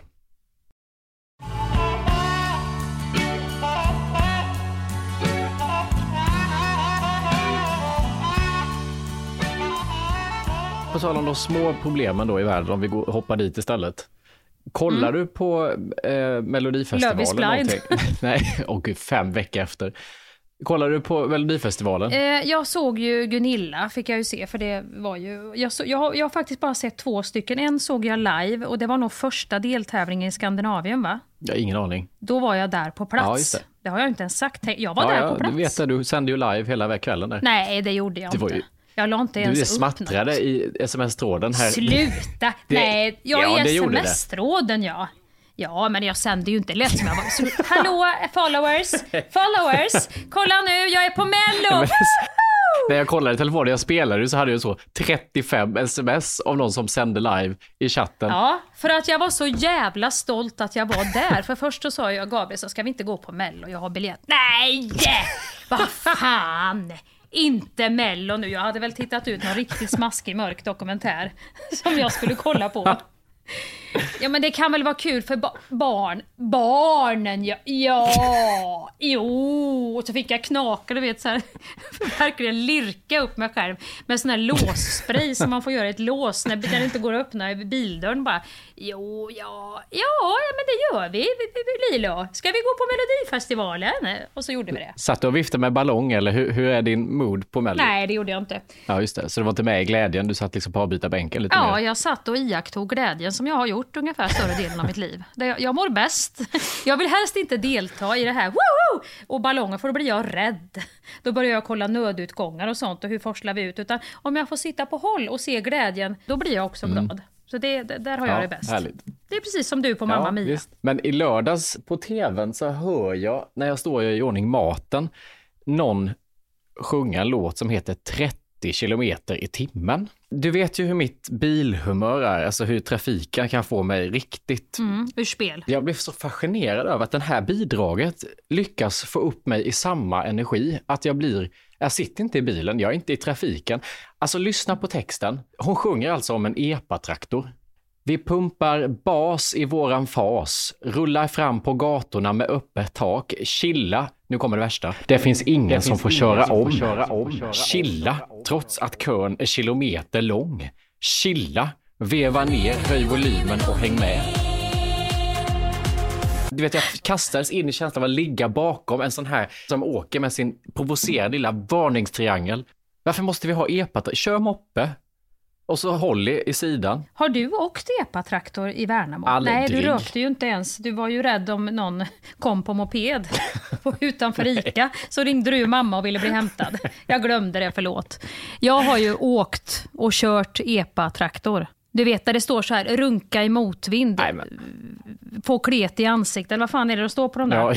På tal om de små problemen då i världen, om vi går, hoppar dit istället. Kollar mm. du på eh, Melodifestivalen någonting? Nej, och fem veckor efter. Kollar du på Melodifestivalen? Eh, jag såg ju Gunilla, fick jag ju se, för det var ju... Jag, så, jag, har, jag har faktiskt bara sett två stycken. En såg jag live och det var nog första deltävlingen i Skandinavien, va? Jag har ingen aning. Då var jag där på plats. Ja, just det. Det har jag inte ens sagt. Jag var ja, där ja, på plats. Du vet det, du sände ju live hela kvällen där. Nej, det gjorde jag det inte. Ju... Jag la inte du ens det upp smattrade något. i sms-tråden här. Sluta! det... Nej, jag ja, är i sms-tråden, ja. Ja, men jag sände ju inte lätt som jag var. Så, hallå, followers, followers, kolla nu, jag är på Mello! När jag kollade i telefonen jag spelade så hade jag så trettiofem sms av någon som sände live i chatten. Ja, för att jag var så jävla stolt att jag var där. För först så sa jag, Gabriel, så ska vi inte gå på Mello, jag har biljett. Nej! Vad fan! Inte Mello nu. Jag hade väl tittat ut någon riktigt smaskig mörk dokumentär som jag skulle kolla på. Ja, men det kan väl vara kul för ba- barn. Barnen, ja. Ja. Jo. Och så fick jag knaka, du vet så här. Verkligen lirka upp mig själv med sån här låsspray som man får göra ett lås när, när det inte går att öppna bildörren bara. Jo, ja. Ja, men det gör vi. Lilo, ska vi gå på Melodifestivalen? Och så gjorde vi det. Satt du och viftade med ballong eller hur, hur är din mood på Mello? Nej, det gjorde jag inte. Ja, just det. Så det var inte med i glädjen. Du satt liksom på att byta bänken lite Ja, mer. jag satt och iakttog glädjen som jag har gjort ungefär större delen av mitt liv. Jag, jag mår bäst. Jag vill helst inte delta i det här. Woho! Och ballonger, för då blir jag rädd. Då börjar jag kolla nödutgångar och sånt och hur forslar vi ut. Utan om jag får sitta på håll och se glädjen, då blir jag också glad. Mm. Så det, det, där har jag ja, det bäst. Härligt. Det är precis som du på Mamma ja, Mia. Visst. Men i lördags på tvn så hör jag, när jag står i ordning maten, någon sjunga en låt som heter trettio kilometer i timmen. Du vet ju hur mitt bilhumör är, alltså hur trafiken kan få mig riktigt... Mm, ur spel. Jag blev så fascinerad över att den här bidraget lyckas få upp mig i samma energi. Att jag blir... Jag sitter inte i bilen, jag är inte i trafiken. Alltså lyssna på texten. Hon sjunger alltså om en epatraktor. Vi pumpar bas i våran fas, rullar fram på gatorna med öppet tak, chilla, nu kommer det värsta. Det finns ingen det som, finns får, ingen köra som får köra om, chilla, trots att kön är kilometer lång. Chilla, veva ner, höj volymen och häng med. Du vet, jag kastades in i känslan av att ligga bakom en sån här som åker med sin provocerande lilla varningstriangel. Varför måste vi ha epatraktor? Kör moppe. Och så Holly i sidan. Har du åkt epatraktor i Värnamo? Aldrig. Nej, du rökte ju inte ens. Du var ju rädd om någon kom på moped utanför Ica. Så ringde du mamma och ville bli hämtad. Jag glömde det, förlåt. Jag har ju åkt och kört epatraktor. Du vet där det står så här, runka i motvind. Nej, men... Få klet i ansiktet. Eller vad fan är det att stå på de där? Ja.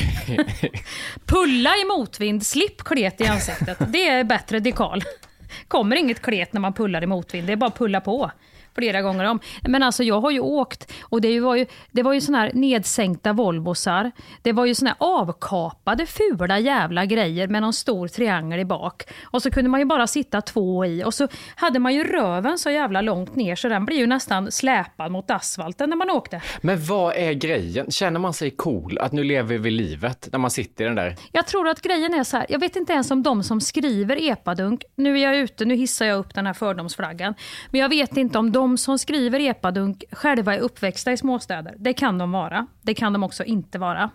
Pulla i motvind, slipp klet i ansiktet. Det är bättre dekal. Kommer inget klet när man pullar i motvind. Det är bara att pulla på flera gånger om. Men alltså jag har ju åkt och det var ju, det var ju såna här nedsänkta Volvosar. Det var ju såna här avkapade fula jävla grejer med någon stor triangel i bak. Och så kunde man ju bara sitta två i. Och så hade man ju röven så jävla långt ner så den blir ju nästan släpad mot asfalten när man åkte. Men vad är grejen? Känner man sig cool att nu lever vi livet när man sitter i den där? Jag tror att grejen är så här, jag vet inte ens om de som skriver epadunk, nu är jag ute, nu hissar jag upp den här fördomsflaggan, men jag vet inte om de som skriver epadunk själva är uppväxta i småstäder. Det kan de vara, det kan de också inte vara.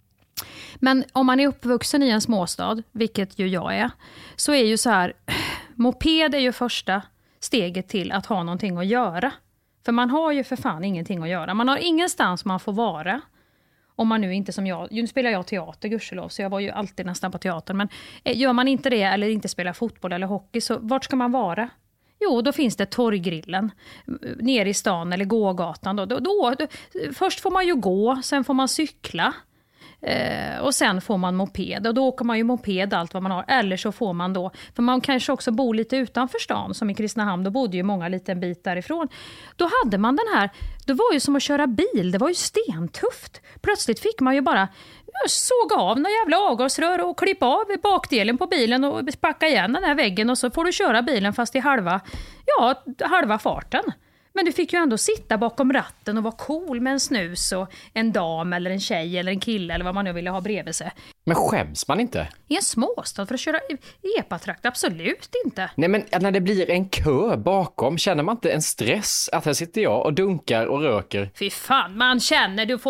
Men om man är uppvuxen i en småstad, vilket ju jag är, så är ju så här, moped är ju första steget till att ha någonting att göra. För man har ju för fan ingenting att göra. Man har ingenstans man får vara. Om man nu inte som jag, nu spelar jag teater, gudskelov, så jag var ju alltid nästan på teatern. Men gör man inte det eller inte spelar fotboll eller hockey, så vart ska man vara? Jo, då finns det torggrillen nere i stan eller gågatan. Då, då, då, då, först får man ju gå, sen får man cykla. Eh, och sen får man moped. Och då åker man ju moped allt vad man har. Eller så får man då, för man kanske också bor lite utanför stan. Som i Kristinehamn, då bodde ju många liten bit därifrån. Då hade man den här, det var ju som att köra bil. Det var ju stentufft. Plötsligt fick man ju bara såga av några jävla avgasrör och klippa av bakdelen på bilen och packa igen den här väggen. Och så får du köra bilen fast i halva, ja, halva farten. Men du fick ju ändå sitta bakom ratten och vara cool med en snus och en dam eller en tjej eller en kille eller vad man nu ville ha bredvid sig. Men skäms man inte? I en småstad för att köra epatrakt? Absolut inte. Nej, men när det blir en kö bakom, känner man inte en stress att här sitter jag och dunkar och röker? Fy fan, man känner, du får...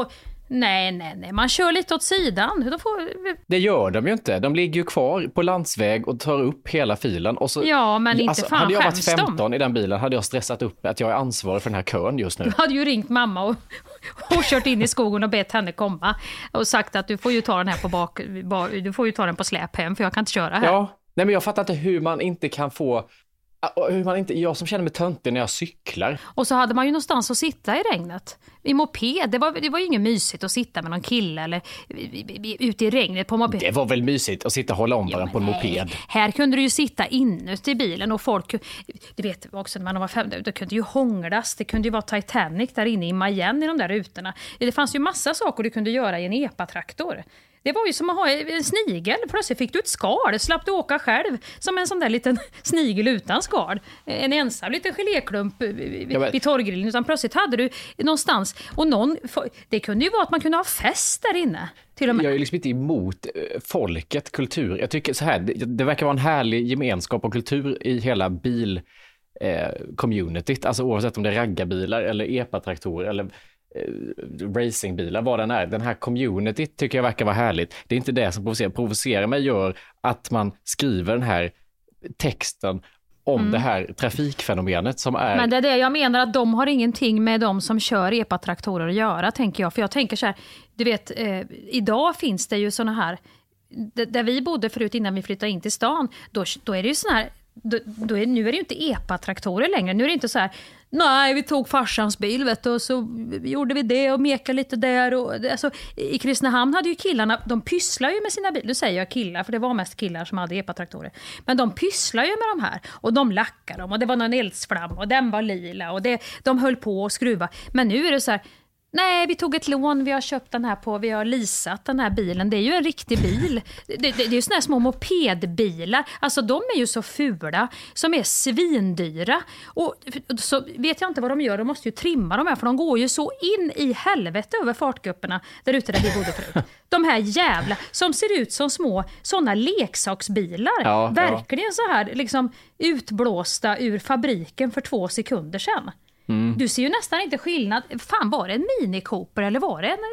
Nej, nej, nej. Man kör lite åt sidan. De får... Det gör de ju inte. De ligger ju kvar på landsväg och tar upp hela filen. Och så... Ja, men inte alltså, fan hade jag varit femton de. i den bilen hade jag stressat upp att jag är ansvarig för den här kön just nu. Du hade ju ringt mamma och, och kört in i skogen och bett henne komma. Och sagt att du får ju ta den här på bak... Du får ju ta den på släp hem för jag kan inte köra här. Ja, nej men jag fattar inte hur man inte kan få... Hur man inte, jag som känner mig töntig när jag cyklar. Och så hade man ju någonstans att sitta i regnet. I moped, det var, det var ju inget mysigt att sitta med någon kille eller ute i regnet på moped. Det var väl mysigt att sitta och hålla om varandra ja, på en moped. Här kunde du ju sitta inuti bilen och folk, du vet också när man var fem, det kunde ju hånglas, det kunde ju vara Titanic där inne i Mayen i de där rutorna. Det fanns ju massa saker du kunde göra i en epatraktor. Det var ju som att ha en snigel. Plötsligt fick du ett skal. Slapp du åka själv som en sån där liten snigel utan skal. En ensam liten geléklump vid, ja, men... vid torggrillen. Utan plötsligt hade du någonstans. Och någon, det kunde ju vara att man kunde ha fest där inne. Till och med. Jag är liksom inte emot folket, kultur. Jag tycker så här, det, det verkar vara en härlig gemenskap och kultur i hela bil eh, communityt. Alltså oavsett om det är raggarbilar eller epatraktorer eller racingbilar, vad den är. Den här community tycker jag verkar vara härligt. Det är inte det som provocerar. Provocerar mig gör att man skriver den här texten om mm. det här trafikfenomenet som är... Men det är det jag menar, att de har ingenting med de som kör epatraktorer att göra, tänker jag. För jag tänker så här, du vet, eh, idag finns det ju såna här, d- där vi bodde förut innan vi flyttade in till stan, då, då är det ju såna här, då, då är, nu är det ju inte epatraktorer längre. Nu är det inte så här, nej, vi tog farsans bil vet du, och så gjorde vi det och mekade lite där. Och, alltså, i Kristinehamn hade ju killarna, de pysslar ju med sina bilar. Nu säger jag killar, för det var mest killar som hade epatraktorer. Men de pysslar ju med de här. Och de lackar dem. Och det var någon eldsflam. Och den var lila. Och det, de höll på att skruva. Men nu är det så här, nej, vi tog ett lån, vi har köpt den här på, vi har leasat den här bilen. Det är ju en riktig bil. Det, det, det är ju såna här små mopedbilar. Alltså de är ju så fula, som är svindyra. Och så vet jag inte vad de gör, de måste ju trimma de här, för de går ju så in i helvete över fartgrupperna där ute där vi bodde förut. De här jävla, som ser ut som små sådana leksaksbilar. Ja, verkligen ja. Så här liksom utblåsta ur fabriken för två sekunder sedan. Mm. Du ser ju nästan inte skillnad. Fan, var det en Mini Cooper eller var det en,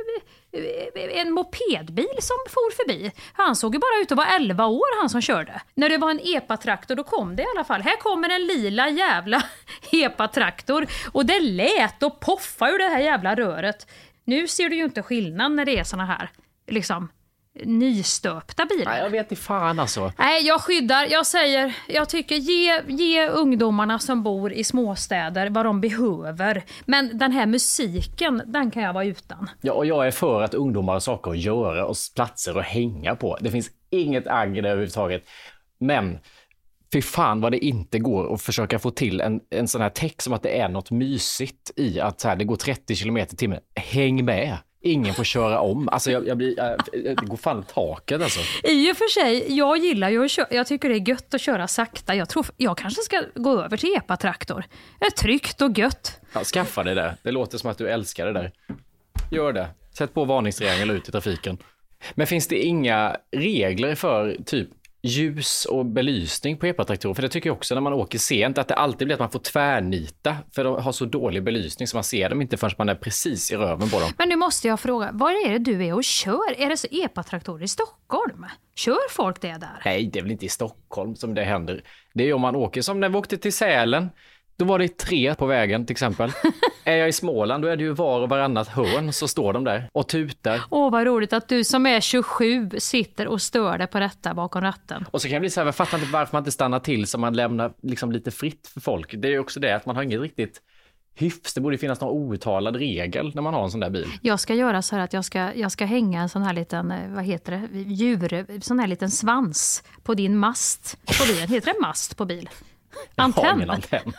en mopedbil som for förbi? Han såg ju bara ut att vara elva år, han som körde. När det var en epatraktor, då kom det i alla fall. Här kommer en lila jävla epatraktor. Och det lät och poffa ur det här jävla röret. Nu ser du ju inte skillnad när det är såna här liksom nystöpta bilar. Nej, jag vet inte fan alltså. Nej, jag skyddar. Jag säger, jag tycker ge, ge ungdomarna som bor i småstäder vad de behöver. Men den här musiken, den kan jag vara utan. Ja, och jag är för att ungdomar har saker att göra och platser att hänga på. Det finns inget agg där överhuvudtaget. Men fy fan vad det inte går att försöka få till en, en sån här text som att det är något mysigt i att så här, det går trettio kilometer i timmen. Häng med. Ingen får köra om. Alltså jag, jag blir, jag, det går fan taket alltså. I och för sig, jag gillar ju att köra, jag tycker det är gött att köra sakta. Jag tror jag kanske ska gå över till epatraktor. Det är tryggt och gött. Ja, skaffa det där. Det låter som att du älskar det där. Gör det. Sätt på varningstriangel ut i trafiken. Men finns det inga regler för typ ljus och belysning på epatraktorer? För det tycker jag också när man åker sent, att det alltid blir att man får tvärnita för de har så dålig belysning så man ser dem inte förrän man är precis i röven på dem. Men nu måste jag fråga, vad är det du är och kör? Är det så epatraktorer i Stockholm? Kör folk det där? Nej, det är väl inte i Stockholm som det händer. Det är om man åker, som när vi åkte till Sälen. Då var det tre på vägen till exempel. Är jag i Småland då är det ju var och varannat hörn så står de där och tutar. Åh, vad roligt att du som är tjugosju sitter och stör dig på detta bakom ratten. Och så kan jag bli så här, jag fattar inte varför man inte stannar till så man lämnar liksom lite fritt för folk. Det är ju också det att man har inget riktigt hyfs. Det borde finnas någon outtalad regel när man har en sån där bil. Jag ska göra så här att jag ska, jag ska hänga en sån här liten, vad heter det, djur, sån här liten svans på din mast på bilen. Heter det mast på bil? Antenn. Jag har ingen antenn.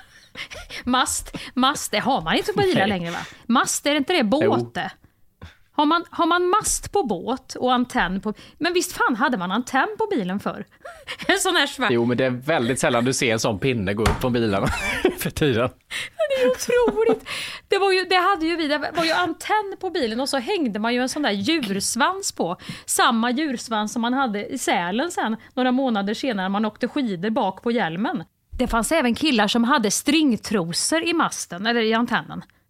Mast, mast, det har man inte på bilar längre va? Mast, är det inte det båt? Har man, har man mast på båt och antenn på... Men visst fan hade man antenn på bilen för? En sån här svart... Jo, men det är väldigt sällan du ser en sån pinne gå upp på bilarna för tiden. Det är otroligt. Det var ju, det hade ju vi, det var ju antenn på bilen och så hängde man ju en sån där djursvans på. Samma djursvans som man hade i Sälen sen, några månader senare man åkte skidor bak på hjälmen. Det fanns även killar som hade stringtrosor i masten eller i antennen.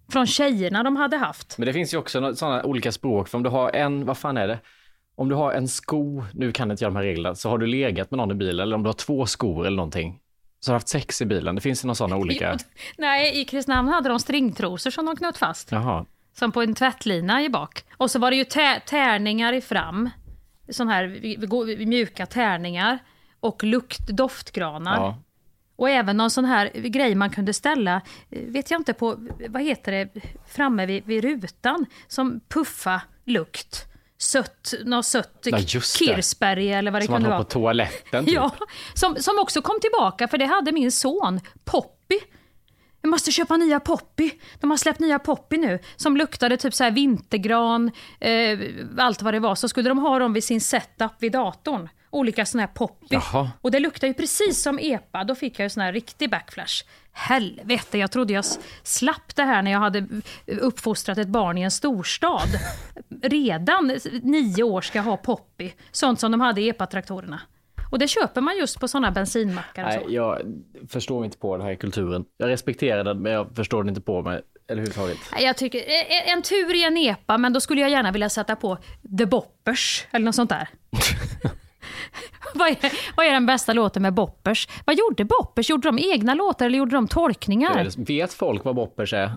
från tjejerna de hade haft. Men det finns ju också sådana olika språk. För om du har en, vad fan är det? Om du har en sko, nu kan jag inte göra de här reglerna, så har du legat med någon i bilen. Eller om du har två skor eller någonting. Så har du haft sex i bilen. Det finns ju några sådana olika. Nej, i Kristinehamn hade de stringtrosor som de knöt fast. Jaha. Som på en tvättlina i bak. Och så var det ju tä- tärningar i fram. Sån här mjuka tärningar. Och lukt, doftgranar. Ja. Och även någon sån här grej man kunde ställa, vet jag inte på, vad heter det, framme vid, vid rutan. Som puffa lukt. Sött, något sött, ja, kirsberg eller vad det som kunde vara. Som man har på toaletten. Typ. Ja, som, som också kom tillbaka, för det hade min son, Poppy. Jag måste köpa nya Poppy. De har släppt nya Poppy nu. Som luktade typ så här vintergran, eh, allt vad det var. Så skulle de ha dem vid sin setup vid datorn. Olika såna här Poppy. Jaha. Och det luktar ju precis som epa. Då fick jag ju sån här riktig backflash. Helvete, jag trodde jag slapp det här när jag hade uppfostrat ett barn i en storstad. Redan nio år ska ha Poppy. Sånt som de hade i epa-traktorerna. Och det köper man just på såna bensinmackar och så. Nej, jag förstår inte på den här kulturen. Jag respekterar den, men jag förstår den inte på mig överhuvudtaget. Jag tycker, en tur i en epa, men då skulle jag gärna vilja sätta på The Boppers eller något sånt där. vad, är, vad är den bästa låten med Boppers? Vad gjorde Boppers? Gjorde de egna låtar eller gjorde de tolkningar? Vet folk vad Boppers är?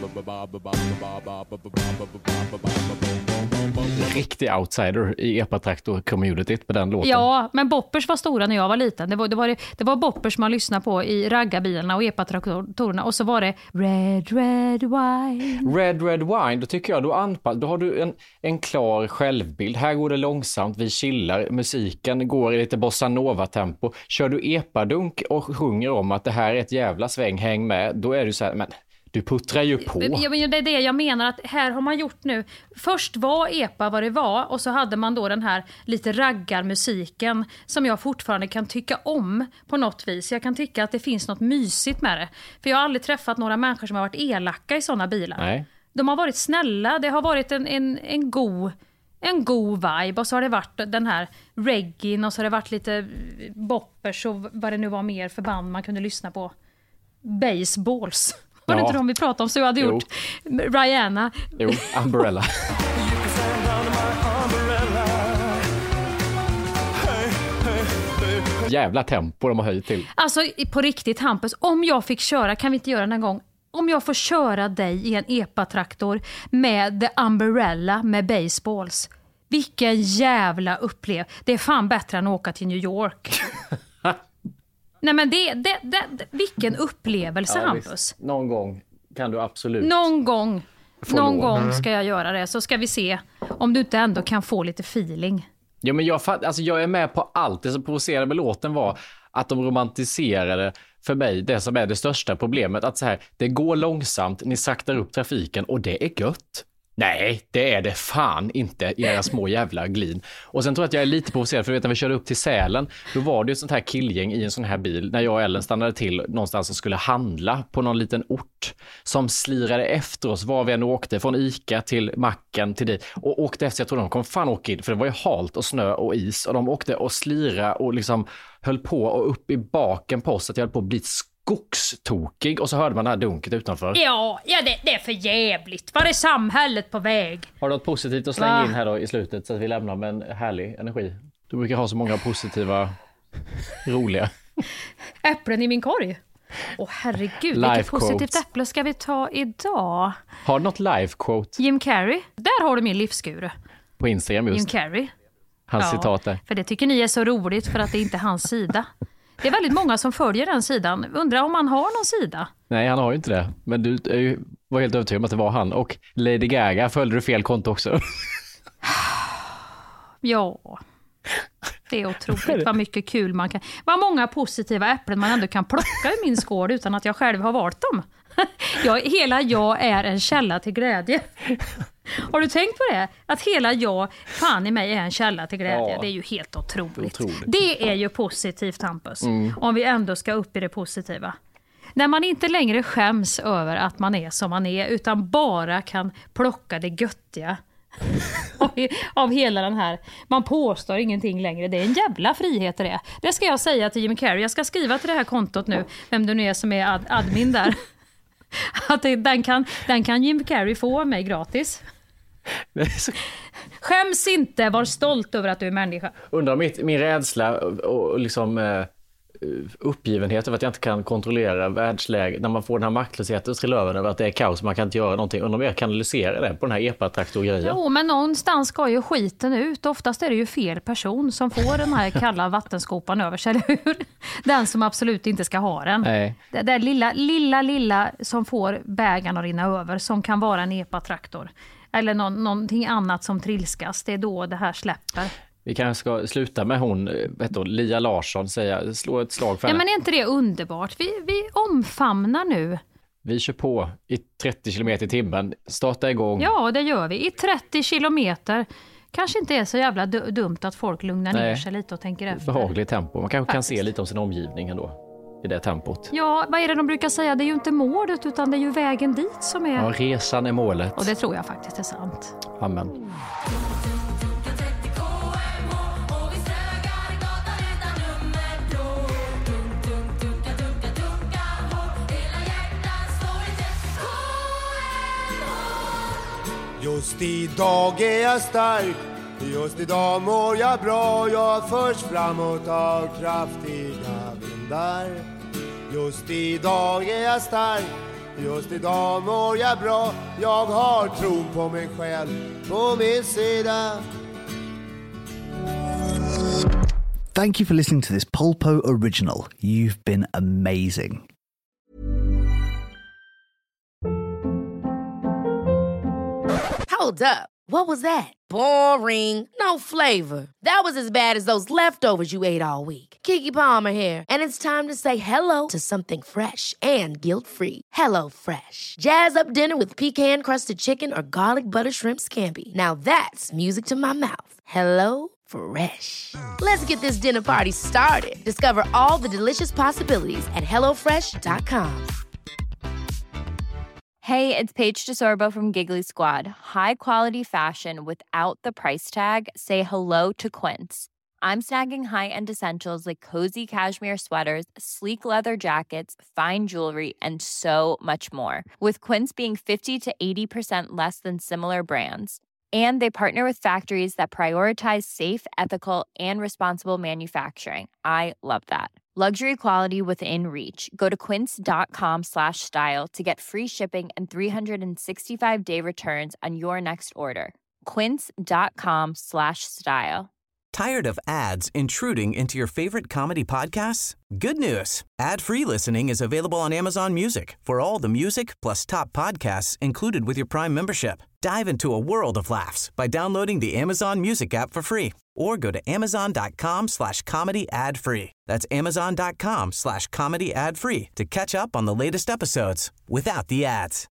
Riktig outsider i epa-traktor-communityt på den låten. Ja, men Boppers var stora när jag var liten. Det var, det var, det, det var Boppers man lyssnade på i raggarbilarna och epa-traktorerna. Och så var det Red, Red Wine. Red, Red Wine, då tycker jag, då, anpass, då har du en, en klar självbild. Här går det långsamt, vi chillar. Musiken går i lite bossa nova-tempo. Kör du epa-dunk och sjunger om att det här är ett jävla sväng, häng med. Då är du så här, men... Du puttrar ju på. Ja, men det är det jag menar, att här har man gjort nu. Först var epa vad det var, och så hade man då den här lite raggarmusiken som jag fortfarande kan tycka om på något vis. Jag kan tycka att det finns något mysigt med det. För jag har aldrig träffat några människor som har varit elaka i sådana bilar. Nej. De har varit snälla, det har varit en, en, en god... En god vibe, och så har det varit den här reggae, och så har det varit lite boppers och vad det nu var mer för band man kunde lyssna på. Baseballs. Var det ja. Inte de vi pratade om, så jag hade jo. gjort Rihanna. Jo, Umbrella. Jävla tempo de har höjt till. Alltså på riktigt, Hampus, om jag fick köra, kan vi inte göra den en gång? Om jag får köra dig i en epa-traktor med The Umbrella med baseballs. Vilken jävla upplev. Det är fan bättre än att åka till New York. Nej, men det, det, det, det vilken upplevelse, ja, Hampus. Visst. Någon gång kan du absolut. Någon gång. Någon gång ska jag göra det, så ska vi se om du inte ändå kan få lite feeling. Ja, men jag, alltså, jag är med på allt. Det som provocerade med låten var att de romantiserade för mig det som är det största problemet. Att så här, det går långsamt, ni saktar upp trafiken och det är gött. Nej, det är det fan inte i era små jävla glin. Och sen tror jag att jag är lite provocerad, för vet, när vi körde upp till Sälen, då var det ju ett sånt här killgäng i en sån här bil när jag och Ellen stannade till någonstans och skulle handla på någon liten ort som slirade efter oss var vi än åkte, från Ica till macken till dit, och åkte efter. Jag tror de kom fan åka in, för det var ju halt och snö och is, och de åkte och slira och liksom höll på och upp i baken på oss att jag höll på att bli skogstokig, och så hörde man det här dunket utanför. Ja, ja det, det är för jävligt. Var är samhället på väg? Har du något positivt att slänga Va? in här då i slutet, så att vi lämnar med en härlig energi? Du brukar ha så många positiva, roliga. Äpplen i min korg. Åh herregud, life vilket positivt quotes. Äpple ska vi ta idag? Har du något life quote? Jim Carrey, där har du min livsguru. På Instagram just. Jim Carrey. Hans ja, citat där. För det tycker ni är så roligt för att det inte är hans sida. Det är väldigt många som följer den sidan. Undrar om han har någon sida? Nej, han har ju inte det. Men du är ju, var helt övertygad om att det var han. Och Lady Gaga, följde du fel konto också? Ja. Det är otroligt vad mycket kul man kan... Vad många positiva äpplen man ändå kan plocka i min skål utan att jag själv har valt dem. Jag, hela jag är en källa till glädje. Har du tänkt på det? Att hela jag, fan i mig, är en källa till glädje. Ja, det är ju helt otroligt. otroligt. Det är ju positivt, Hampus. Mm. Om vi ändå ska upp i det positiva. När man inte längre skäms över att man är som man är, utan bara kan plocka det göttiga av, av hela den här. Man påstår ingenting längre. Det är en jävla frihet det är. Det ska jag säga till Jim Carrey. Jag ska skriva till det här kontot nu, vem du nu är som är ad- admin där. Att det, den, kan, den kan Jim Carrey få av mig gratis. Skäms inte, var stolt över att du är människa. Undrar mitt, min rädsla och, och liksom eh, uppgivenhet över att jag inte kan kontrollera världsläget, när man får den här maktlösheten och trilla över över att det är kaos, man kan inte göra någonting. Undrar om jag kanalisera det på den här epatraktor-grejen. Jo, men någonstans ska ju skiten ut. Oftast är det ju fel person som får den här kalla vattenskopan över sig, eller hur? Den som absolut inte ska ha den. Nej. Det där lilla, lilla, lilla som får bägaren att rinna över, som kan vara en epatraktor. Eller någon, någonting annat som trilskas. Det är då det här släpper. Vi kanske ska sluta med hon, vet du, Lia Larsson, säga, slå ett slag för henne. Ja, men är inte det underbart? Vi, vi omfamnar nu. Vi kör på i trettio kilometer i timmen. Starta igång. Ja, det gör vi. I trettio kilometer. Kanske inte är så jävla du- dumt att folk lugnar Nej. ner sig lite och tänker efter. Behagligt tempo. Man kanske Faktiskt. kan se lite om sin omgivning ändå. I det tempot. Ja, vad är det de brukar säga? Det är ju inte målet, utan det är ju vägen dit som är... Ja, resan är målet. Och det tror jag faktiskt är sant. Amen. Just idag är jag stark, just idag mår jag bra. Jag förs framåt av kraftiga vindar. Just idag är jag stark, just idag mår jag bra. Jag har tron på mig själv på min sida. Thank you for listening to this Polpo original. You've been amazing. Hold up. What was that? Boring. No flavor. That was as bad as those leftovers you ate all week. Keke Palmer here, and it's time to say hello to something fresh and guilt-free. Hello Fresh. Jazz up dinner with pecan-crusted chicken or garlic butter shrimp scampi. Now that's music to my mouth. Hello Fresh. Let's get this dinner party started. Discover all the delicious possibilities at hello fresh dot com. Hey, it's Paige DeSorbo from Giggly Squad. High quality fashion without the price tag. Say hello to Quince. I'm snagging high-end essentials like cozy cashmere sweaters, sleek leather jackets, fine jewelry, and so much more. With Quince being fifty to eighty percent less than similar brands. And they partner with factories that prioritize safe, ethical, and responsible manufacturing. I love that. Luxury quality within reach. Go to quince.com slash style to get free shipping and three sixty-five day returns on your next order. Quince.com slash style. Tired of ads intruding into your favorite comedy podcasts? Good news. Ad-free listening is available on Amazon Music for all the music plus top podcasts included with your Prime membership. Dive into a world of laughs by downloading the Amazon Music app for free or go to amazon.com slash comedy ad free. That's amazon.com slash comedy ad free to catch up on the latest episodes without the ads.